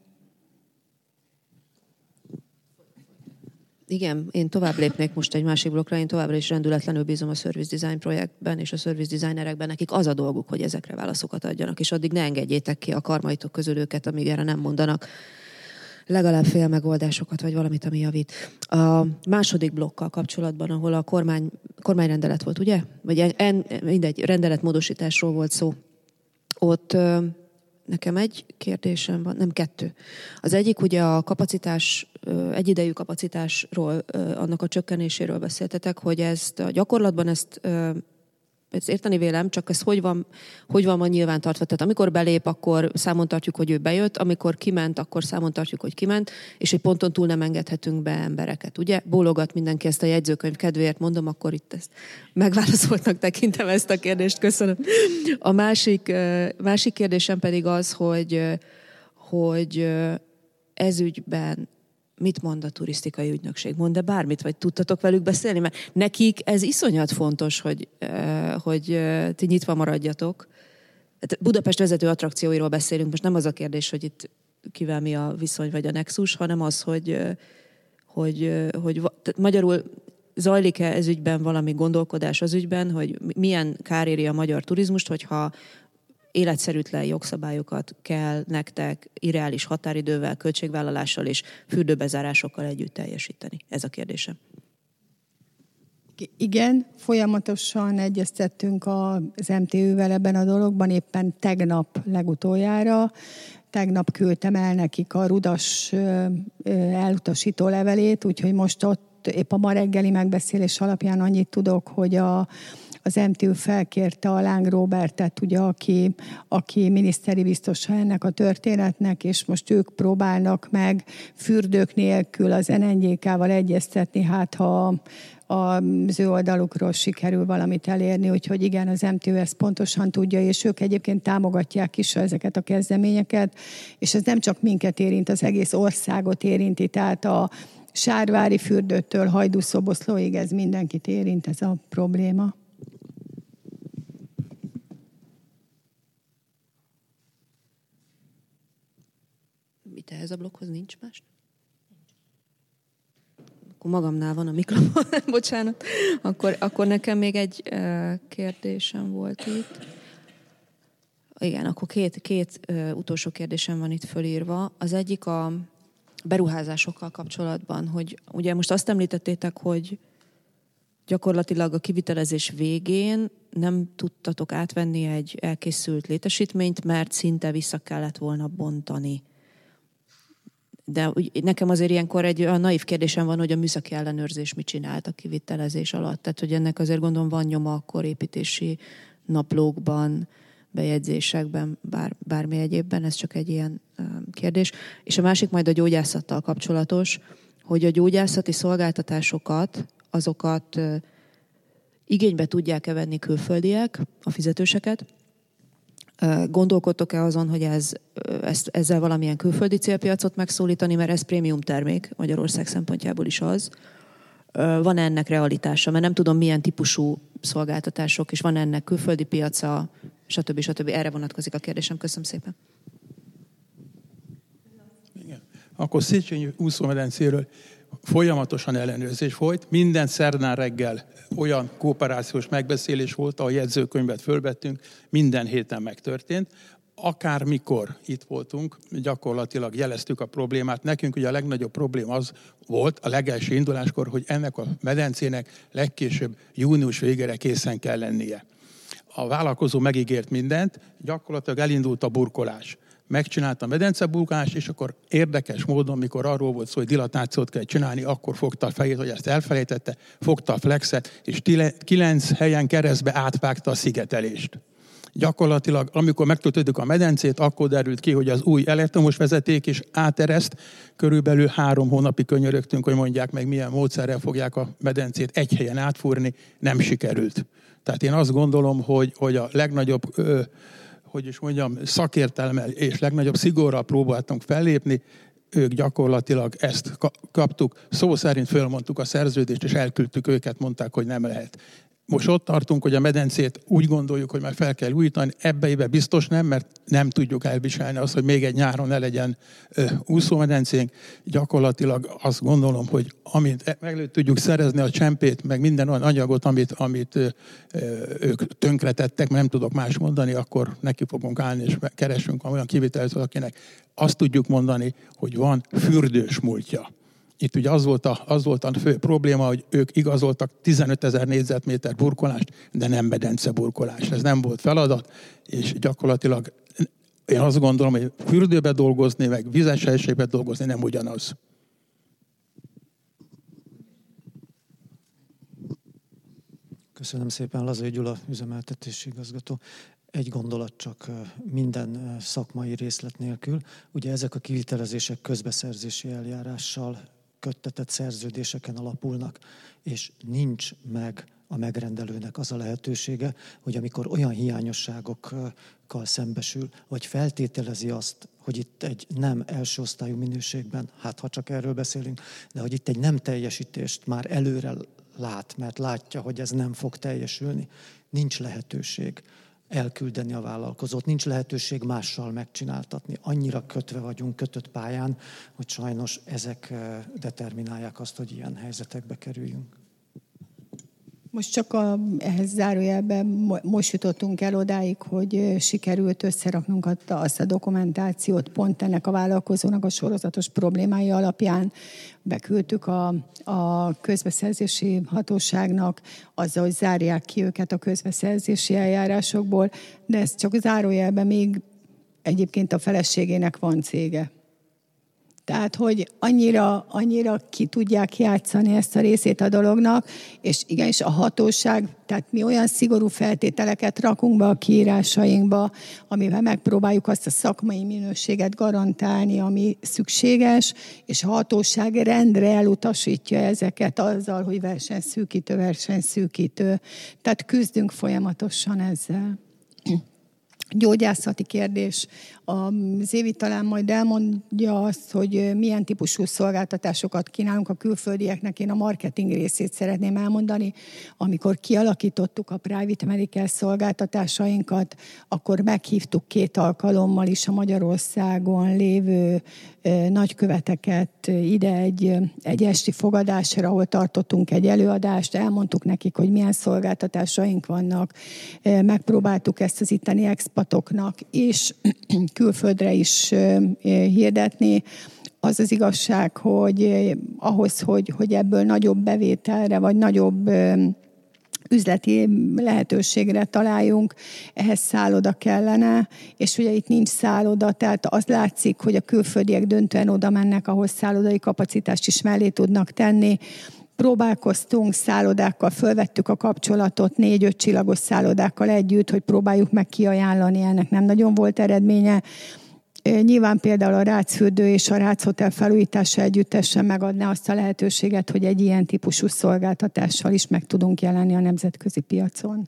Igen, én tovább lépnék most egy másik blokkra, én továbbra is rendületlenül bízom a service design projektben és a service designerekben, nekik az a dolguk, hogy ezekre válaszokat adjanak, és addig ne engedjétek ki a karmaitok közül őket, amíg erre nem mondanak legalább fél megoldásokat, vagy valamit, ami javít. A második blokkal kapcsolatban, ahol a kormány, kormányrendelet volt, ugye? Vagy en, mindegy, rendeletmódosításról volt szó. Ott nekem egy kérdésem van, nem kettő. Az egyik ugye a kapacitás, egyidejű kapacitásról, annak a csökkenéséről beszéltetek, hogy ezt a gyakorlatban ezt, ezt érteni vélem, csak ez hogy van, hogy van ma nyilván tartva. Tehát amikor belép, akkor számon tartjuk, hogy ő bejött, amikor kiment, akkor számon tartjuk, hogy kiment, és egy ponton túl nem engedhetünk be embereket. Ugye? Bólogat mindenki, ezt a jegyzőkönyv kedvéért mondom, akkor itt ezt megválaszoltnak tekintem ezt a kérdést. Köszönöm. A másik, másik kérdésem pedig az, hogy, hogy ez ügyben mit mond a turisztikai ügynökség? Mond-e bármit, vagy tudtatok velük beszélni? Mert nekik ez iszonyat fontos, hogy, hogy ti nyitva maradjatok. Budapest vezető attrakcióiról beszélünk, most nem az a kérdés, hogy itt kivel mi a viszony vagy a nexus, hanem az, hogy, hogy, hogy magyarul zajlik-e ez ügyben valami gondolkodás az ügyben, hogy milyen kár éri a magyar turizmust, hogyha életszerűtlen jogszabályokat kell nektek irreális határidővel, költségvállalással és fürdőbezárásokkal együtt teljesíteni? Ez a kérdésem. Igen, folyamatosan egyeztettünk az em té ü-vel ebben a dologban, éppen tegnap legutoljára. Tegnap küldtem el nekik a rudas elutasító levelét, úgyhogy most ott épp a ma reggeli megbeszélés alapján annyit tudok, hogy a Az em té ü felkérte a Láng Róbertet, ugye, aki, aki miniszteri biztosa ennek a történetnek, és most ők próbálnak meg fürdők nélkül az en en gé ká-val egyeztetni, hát ha az ő oldalukról sikerül valamit elérni, úgyhogy igen, az em té ü ezt pontosan tudja, és ők egyébként támogatják is ezeket a kezdeményeket, és ez nem csak minket érint, az egész országot érinti, tehát a Sárvári fürdőtől Hajdúszoboszlóig ez mindenkit érint, ez a probléma. Mit ehhez a blokkhoz nincs más? Akkor magamnál van a mikrofon, bocsánat. Akkor, akkor nekem még egy uh, kérdésem volt itt. Igen, akkor két, két uh, utolsó kérdésem van itt fölírva. Az egyik a beruházásokkal kapcsolatban, hogy ugye most azt említettétek, hogy gyakorlatilag a kivitelezés végén nem tudtatok átvenni egy elkészült létesítményt, mert szinte vissza kellett volna bontani. De nekem azért ilyenkor egy olyan naív kérdésem van, hogy a műszaki ellenőrzés mit csinált a kivitelezés alatt. Tehát, hogy ennek azért gondolom van nyoma akkor építési naplókban, bejegyzésekben, bár, bármi egyébben, ez csak egy ilyen kérdés. És a másik majd a gyógyászattal kapcsolatos, hogy a gyógyászati szolgáltatásosokat, azokat igénybe tudják-e venni külföldiek, a fizetőseket. Gondolkodtok-e azon, hogy ez, ezt, ezzel valamilyen külföldi célpiacot megszólítani, mert ez prémium termék, Magyarország szempontjából is az. Van ennek realitása, mert nem tudom, milyen típusú szolgáltatások, és van ennek külföldi piaca, stb. stb. Erre vonatkozik a kérdésem. Köszönöm szépen. Igen. Akkor Széchenyi úszómedencéről folyamatosan ellenőrzés folyt. Minden szerdán reggel olyan kooperációs megbeszélés volt, ahol jegyzőkönyvet fölvettünk, minden héten megtörtént. Akármikor itt voltunk, gyakorlatilag jeleztük a problémát. Nekünk ugye a legnagyobb probléma az volt a legelső induláskor, hogy ennek a medencének legkésőbb június végére készen kell lennie. A vállalkozó megígért mindent, gyakorlatilag elindult a burkolás. Megcsinálta a medenceburkolást, és akkor érdekes módon, mikor arról volt szó, hogy dilatációt kell csinálni, akkor fogta a fejét, hogy ezt elfelejtette, fogta a flexet, és kilenc helyen keresztbe átvágta a szigetelést. Gyakorlatilag, amikor megtöltöttük a medencét, akkor derült ki, hogy az új elektromos vezeték is átereszt. Körülbelül három hónapig könyörögtünk, hogy mondják meg, milyen módszerrel fogják a medencét egy helyen átfúrni. Nem sikerült. Tehát én azt gondolom, hogy, hogy a legnagyobb, ö, hogy is mondjam, szakértelemmel és legnagyobb szigorral próbáltunk fellépni. Ők gyakorlatilag ezt kaptuk. Szó szerint fölmondtuk a szerződést, és elküldtük őket, mondták, hogy nem lehet. Most ott tartunk, hogy a medencét úgy gondoljuk, hogy már fel kell újítani, ebbe éve biztos nem, mert nem tudjuk elviselni azt, hogy még egy nyáron ne legyen ö, úszómedencénk. Gyakorlatilag azt gondolom, hogy amint meg tudjuk szerezni a csempét, meg minden olyan anyagot, amit, amit ö, ők tönkretettek, mert nem tudok más mondani, akkor neki fogunk állni, és keresünk olyan kivitelezőt, akinek azt tudjuk mondani, hogy van fürdős múltja. Itt ugye az volt, a, az volt a fő probléma, hogy ők igazoltak tizenötezer négyzetméter burkolást, de nem medence burkolást. Ez nem volt feladat, és gyakorlatilag én azt gondolom, hogy fürdőbe dolgozni, meg vizes helységbe dolgozni nem ugyanaz. Köszönöm szépen, Lazai Gyula, üzemeltetési igazgató. Egy gondolat csak minden szakmai részlet nélkül. Ugye ezek a kivitelezések közbeszerzési eljárással köttetett szerződéseken alapulnak, és nincs meg a megrendelőnek az a lehetősége, hogy amikor olyan hiányosságokkal szembesül, vagy feltételezi azt, hogy itt egy nem első osztályú minőségben, hát ha csak erről beszélünk, de hogy itt egy nem teljesítést már előre lát, mert látja, hogy ez nem fog teljesülni, nincs lehetőség elküldeni a vállalkozót, nincs lehetőség mással megcsináltatni. Annyira kötve vagyunk, kötött pályán, hogy sajnos ezek determinálják azt, hogy ilyen helyzetekbe kerüljünk. Most csak a, ehhez zárójelben most jutottunk el odáig, hogy sikerült összeraknunk azt a dokumentációt pont ennek a vállalkozónak a sorozatos problémái alapján. Beküldtük a, a közbeszerzési hatóságnak azzal, hogy zárják ki őket a közbeszerzési eljárásokból, de ez csak zárójelben még egyébként a feleségének van cége. Tehát, hogy annyira, annyira ki tudják játszani ezt a részét a dolognak, és igenis a hatóság, tehát mi olyan szigorú feltételeket rakunk be a kiírásainkba, amivel megpróbáljuk azt a szakmai minőséget garantálni, ami szükséges, és a hatóság rendre elutasítja ezeket azzal, hogy versenyszűkítő, versenyszűkítő. Tehát küzdünk folyamatosan ezzel. Gyógyászati kérdés. Az Évi talán majd elmondja azt, hogy milyen típusú szolgáltatásokat kínálunk a külföldieknek. Én a marketing részét szeretném elmondani. Amikor kialakítottuk a private medical szolgáltatásainkat, akkor meghívtuk két alkalommal is a Magyarországon lévő nagyköveteket ide egy, egy esti fogadásra, ahol tartottunk egy előadást, elmondtuk nekik, hogy milyen szolgáltatásaink vannak, megpróbáltuk ezt az itteni expatoknak és külföldre is hirdetni. Az az igazság, hogy ahhoz, hogy, hogy ebből nagyobb bevételre, vagy nagyobb üzleti lehetőségre találjunk, ehhez szálloda kellene, és ugye itt nincs szálloda, tehát az látszik, hogy a külföldiek döntően oda mennek, ahol szállodai kapacitást is mellé tudnak tenni. Próbálkoztunk szállodákkal, fölvettük a kapcsolatot négy-öt csillagos szállodákkal együtt, hogy próbáljuk meg kiajánlani, ennek nem nagyon volt eredménye. Nyilván például a Rácz fürdő és a Rácz Hotel felújítása együttesen megadná azt a lehetőséget, hogy egy ilyen típusú szolgáltatással is meg tudunk jelenni a nemzetközi piacon.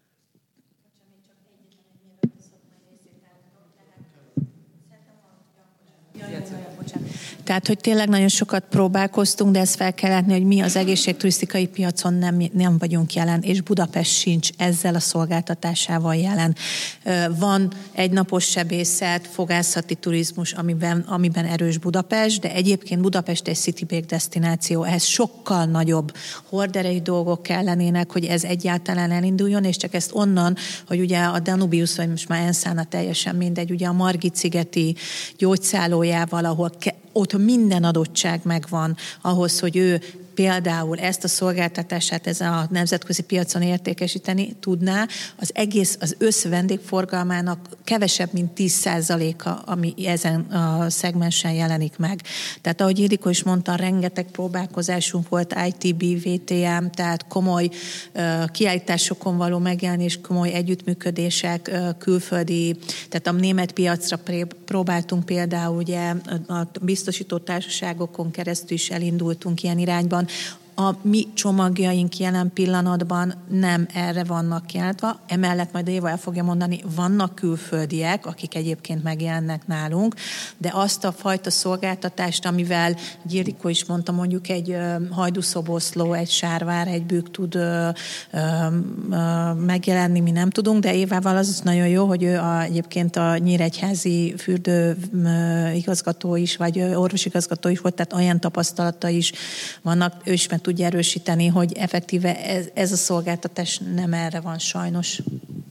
Tehát, hogy tényleg nagyon sokat próbálkoztunk, de ezt fel kell látni, hogy mi az egészségturisztikai piacon nem, nem vagyunk jelen, és Budapest sincs ezzel a szolgáltatásával jelen. Van egynapos sebészet, fogászati turizmus, amiben, amiben erős Budapest, de egyébként Budapest egy city break desztináció, ehhez sokkal nagyobb horderei dolgok kellenének, hogy ez egyáltalán elinduljon, és csak ezt onnan, hogy ugye a Danubius, vagy most már Enszána teljesen mindegy, ugye a Margit-szigeti gyógyszállójával, ahol ke- ott minden adottság megvan ahhoz, hogy ő például ezt a szolgáltatását ezen a nemzetközi piacon értékesíteni tudná, az egész, az összvendégforgalmának kevesebb, mint tíz százaléka, ami ezen a szegmensen jelenik meg. Tehát ahogy Ildikó is mondta, rengeteg próbálkozásunk volt, i té bé, vé té em, tehát komoly uh, kiállításokon való megjelenés, komoly együttműködések, uh, külföldi, tehát a német piacra pré- próbáltunk például ugye a biztosító társaságokon keresztül is elindultunk ilyen irányban. A mi csomagjaink jelen pillanatban nem erre vannak kiállítva. Emellett majd Éva el fogja mondani, vannak külföldiek, akik egyébként megjelennek nálunk, de azt a fajta szolgáltatást, amivel Ildikó is mondta, mondjuk egy Hajdúszoboszló, egy Sárvár, egy Bükk tud ö, ö, ö, megjelenni, mi nem tudunk, de Évával az is nagyon jó, hogy ő a, egyébként a nyíregyházi fürdő ö, igazgató is, vagy orvosigazgató is volt, tehát olyan tapasztalata is vannak, ő is meg tudja erősíteni, hogy effektíve ez, ez a szolgáltatás nem erre van sajnos.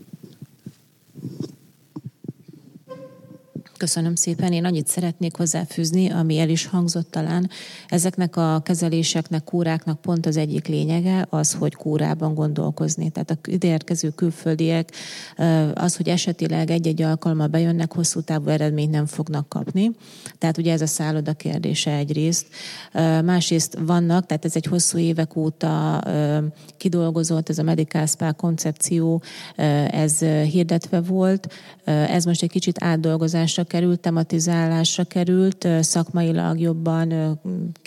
Köszönöm szépen. Én annyit szeretnék hozzáfűzni, ami el is hangzott talán. Ezeknek a kezeléseknek, kúráknak pont az egyik lényege az, hogy kúrában gondolkozni. Tehát a ideérkező külföldiek az, hogy esetileg egy-egy alkalommal bejönnek, hosszú távú eredményt nem fognak kapni. Tehát ugye ez a szálloda kérdése egyrészt. Másrészt vannak, tehát ez egy hosszú évek óta kidolgozott, ez a Medical Spa koncepció, ez hirdetve volt. Ez most egy kicsit átdolgozásra került, tematizálásra került, szakmailag jobban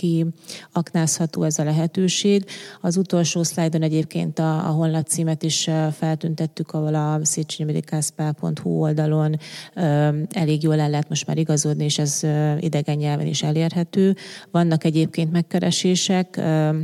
kiaknázható ez a lehetőség. Az utolsó szlájdon egyébként a, a honlapcímet is feltüntettük, ahol a széchenyi medical spa pont hu oldalon elég jól el lehet most már igazodni, és ez idegen nyelven is elérhető. Vannak egyébként megkeresések,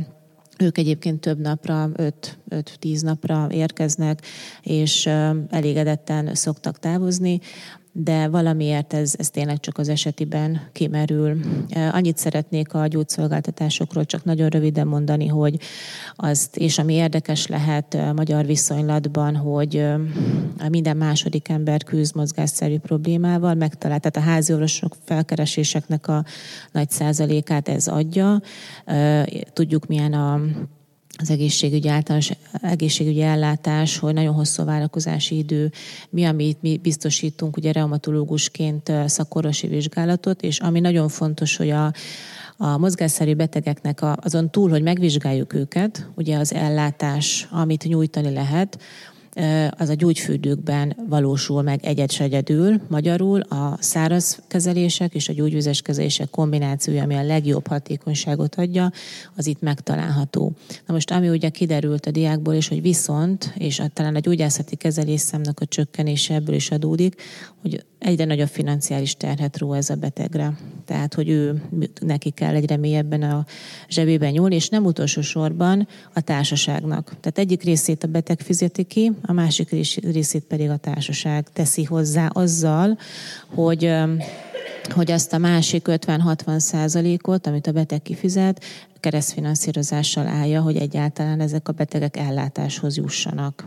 ők egyébként több napra, öt-tíz napra érkeznek, és elégedetten szoktak távozni, de valamiért ez, ez tényleg csak az esetiben kimerül. Annyit szeretnék a gyógyszolgáltatásokról csak nagyon röviden mondani, hogy azt, és ami érdekes lehet magyar viszonylatban, hogy minden második ember küzd mozgásszerű problémával, megtalált, tehát a háziorvosok felkereséseknek a nagy százalékát ez adja. Tudjuk, milyen a az egészségügyi általános egészségügyi ellátás, hogy nagyon hosszú várakozási idő, mi, amit mi biztosítunk, ugye reumatológusként szakorvosi vizsgálatot, és ami nagyon fontos, hogy a, a mozgásszerű betegeknek a, azon túl, hogy megvizsgáljuk őket, ugye az ellátás, amit nyújtani lehet, az a gyógyfürdőkben valósul meg egyed-egyedül, magyarul a száraz kezelések és a gyógyvizes kezelések kombinációja, ami a legjobb hatékonyságot adja, az itt megtalálható. Na most, ami ugye kiderült a diákból is, hogy viszont, és a, talán a gyógyászati kezelésszámnak a csökkenése ebből is adódik, hogy egyre nagyobb financiális terhet ró ez a betegre. Tehát, hogy ő, neki kell egyre mélyebben a zsebében nyúlni, és nem utolsó sorban a társaságnak. Tehát egyik részét a beteg fizeti ki, a másik részét pedig a társaság teszi hozzá azzal, hogy, hogy azt a másik ötven-hatvan százalékot, amit a beteg kifizet, keresztfinanszírozással állja, hogy egyáltalán ezek a betegek ellátáshoz jussanak.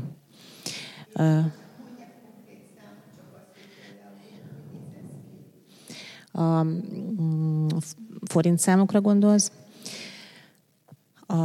A forintszámokra gondolsz? A,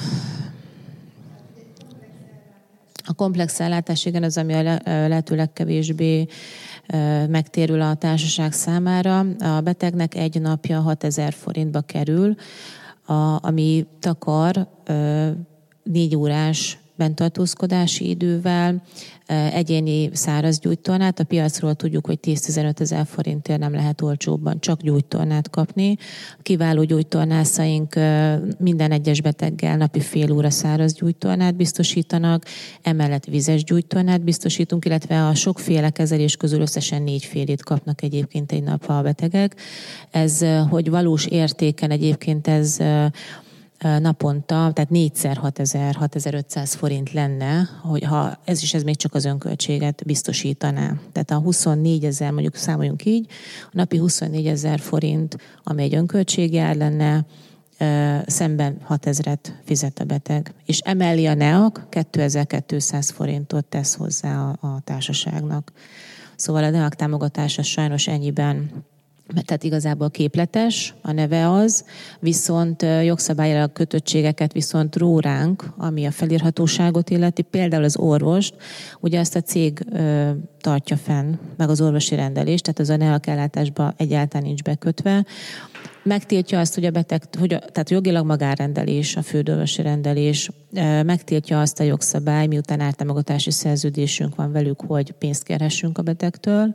a komplex ellátás, igen, az, ami a lehető legkevésbé megtérül a társaság számára. A betegnek egy napja hatezer forintba kerül, a, ami takar négy órás benntartózkodási idővel, egyéni száraz gyógytornát. A piacról tudjuk, hogy tíz-tizenöt ezer forintért nem lehet olcsóbban csak gyógytornát kapni. Kiváló gyógytornászaink minden egyes beteggel napi fél óra száraz gyógytornát biztosítanak, emellett vizes gyógytornát biztosítunk, illetve a sokféle kezelés közül összesen négy félét kapnak egyébként egy nap a betegek. Ez, hogy valós értéken egyébként ez naponta, tehát négyszer hatezer, hatezer-ötszáz forint lenne, hogy ha ez is ez még csak az önköltséget biztosítaná. Tehát a huszonnégy ezer, mondjuk számoljunk így, a napi huszonnégy ezer forint, ami egy önköltségjár lenne, szemben hatezret fizet a beteg. És emellé a neak kétezer-kétszáz forintot tesz hozzá a, a társaságnak. Szóval a neak támogatása sajnos ennyiben tehát igazából képletes, a neve az, viszont jogszabályilag kötöttségeket viszont ró ránk, ami a felírhatóságot illeti, például az orvost, ugye azt a cég ö, tartja fenn, meg az orvosi rendelést, tehát az a NEAK-ellátásba egyáltalán nincs bekötve. Megtiltja azt, hogy a beteg, hogy a, tehát jogilag magánrendelés, a fürdőorvosi rendelés, ö, megtiltja azt a jogszabály, miután ártámogatási szerződésünk van velük, hogy pénzt kérhessünk a betegtől.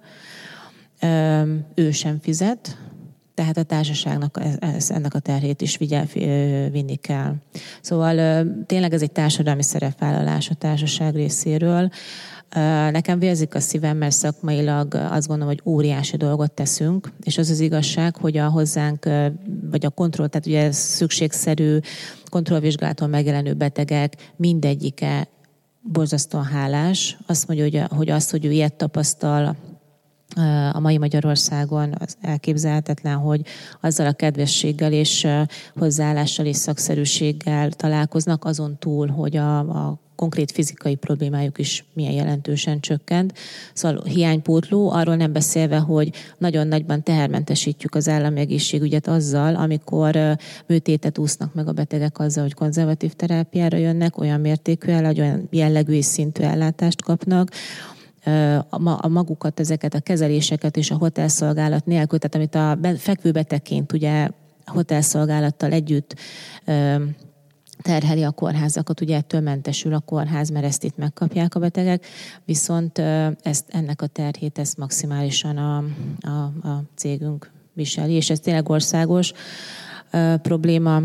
Ő sem fizet, tehát a társaságnak ez, ennek a terhét is vigyel, vinni kell. Szóval tényleg ez egy társadalmi szerepvállalás a társaság részéről. Nekem vérzik a szívem, mert szakmailag azt gondolom, hogy óriási dolgot teszünk, és az az igazság, hogy a hozzánk, vagy a kontroll, tehát ugye szükségszerű kontrollvizsgálaton megjelenő betegek mindegyike borzasztóan hálás. Azt mondja, hogy, hogy azt, hogy ő ilyet tapasztal a mai Magyarországon, az elképzelhetetlen, hogy azzal a kedvességgel és hozzáállással és szakszerűséggel találkoznak, azon túl, hogy a, a konkrét fizikai problémájuk is milyen jelentősen csökkent. Szóval hiánypótló, arról nem beszélve, hogy nagyon nagyban tehermentesítjük az állami egészségügyet azzal, amikor műtétet úsznak meg a betegek azzal, hogy konzervatív terápiára jönnek, olyan mértékű, olyan jellegű és szintű ellátást kapnak, a magukat, ezeket a kezeléseket és a hotelszolgálat nélkül, tehát amit a fekvőbetegként ugye hotelszolgálattal együtt terheli a kórházakat, ugye ettől mentesül a kórház, mert ezt itt megkapják a betegek, viszont ezt, ennek a terhét ezt maximálisan a, a, a cégünk viseli, és ez tényleg országos uh, probléma.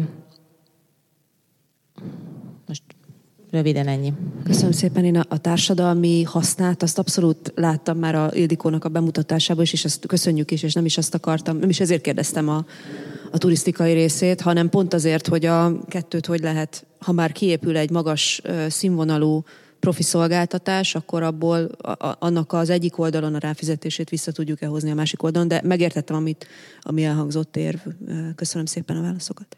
Most röviden ennyi. Köszönöm szépen. Én a, a társadalmi hasznát, azt abszolút láttam már a Ildikónak a bemutatásában is, és azt köszönjük is, és nem is azt akartam, nem is ezért kérdeztem a, a turisztikai részét, hanem pont azért, hogy a kettőt hogy lehet, ha már kiépül egy magas színvonalú profi szolgáltatás, akkor abból a, annak az egyik oldalon a ráfizetését vissza tudjuk-e hozni a másik oldalon, de megértettem, amit, ami elhangzott érv. Köszönöm szépen a válaszokat.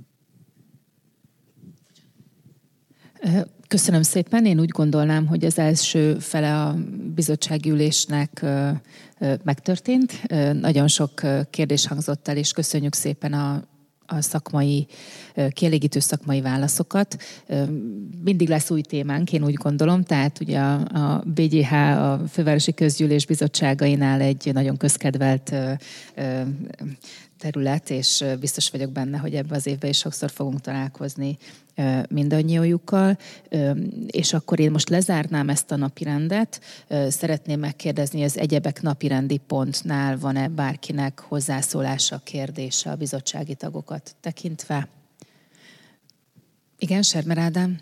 Köszönöm szépen. Én úgy gondolnám, hogy az első fele a bizottsági ülésnek megtörtént. Nagyon sok kérdés hangzott el, és köszönjük szépen a, a szakmai, kielégítő szakmai válaszokat. Mindig lesz új témánk, én úgy gondolom, tehát ugye a, a bé gé há, a Fővárosi Közgyűlés bizottságainál egy nagyon közkedvelt terület, és biztos vagyok benne, hogy ebben az évben is sokszor fogunk találkozni mindannyiójukkal. És akkor én most lezárnám ezt a napirendet. Szeretném megkérdezni, az egyebek napirendi pontnál van-e bárkinek hozzászólása, kérdése a bizottsági tagokat tekintve? Igen, Sermer Ádám?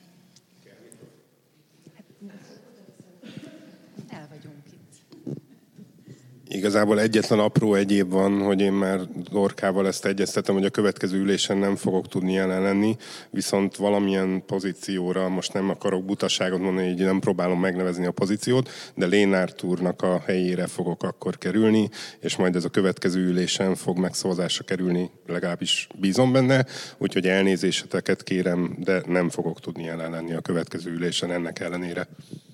Igazából egyetlen apró egyéb van, hogy én már Dorkával ezt egyeztetem, hogy a következő ülésen nem fogok tudni jelen lenni, viszont valamilyen pozícióra, most nem akarok butaságot mondani, hogy nem próbálom megnevezni a pozíciót, de Lénárt úrnak a helyére fogok akkor kerülni, és majd ez a következő ülésen fog megszavazásra kerülni, legalábbis bízom benne, úgyhogy elnézéseteket kérem, de nem fogok tudni jelen lenni a következő ülésen ennek ellenére.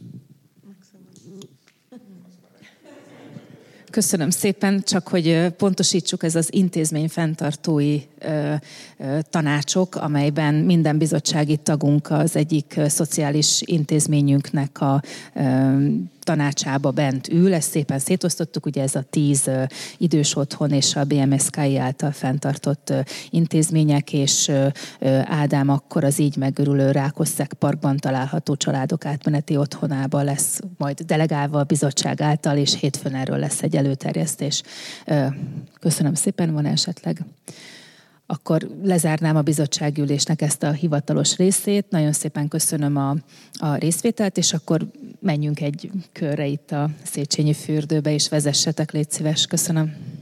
Köszönöm szépen, csak hogy pontosítsuk, ez az intézmény fenntartói ö, ö, tanácsok, amelyben minden bizottsági tagunk az egyik ö, szociális intézményünknek a ö, tanácsába bent ül. Ezt szépen szétosztottuk, ugye ez a tíz ö, idős otthon és a bé em es ká i által fenntartott ö, intézmények, és ö, ö, Ádám akkor az így megörülő Rákosszeg Parkban található családok átmeneti otthonába lesz majd delegálva a bizottság által, és hétfőn erről lesz egy előterjesztés. Ö, köszönöm szépen, van esetleg? Akkor lezárnám a bizottsági ülésnek ezt a hivatalos részét. Nagyon szépen köszönöm a, a részvételt, és akkor menjünk egy körre itt a Széchenyi fürdőbe, és vezessetek, légy szíves. Köszönöm.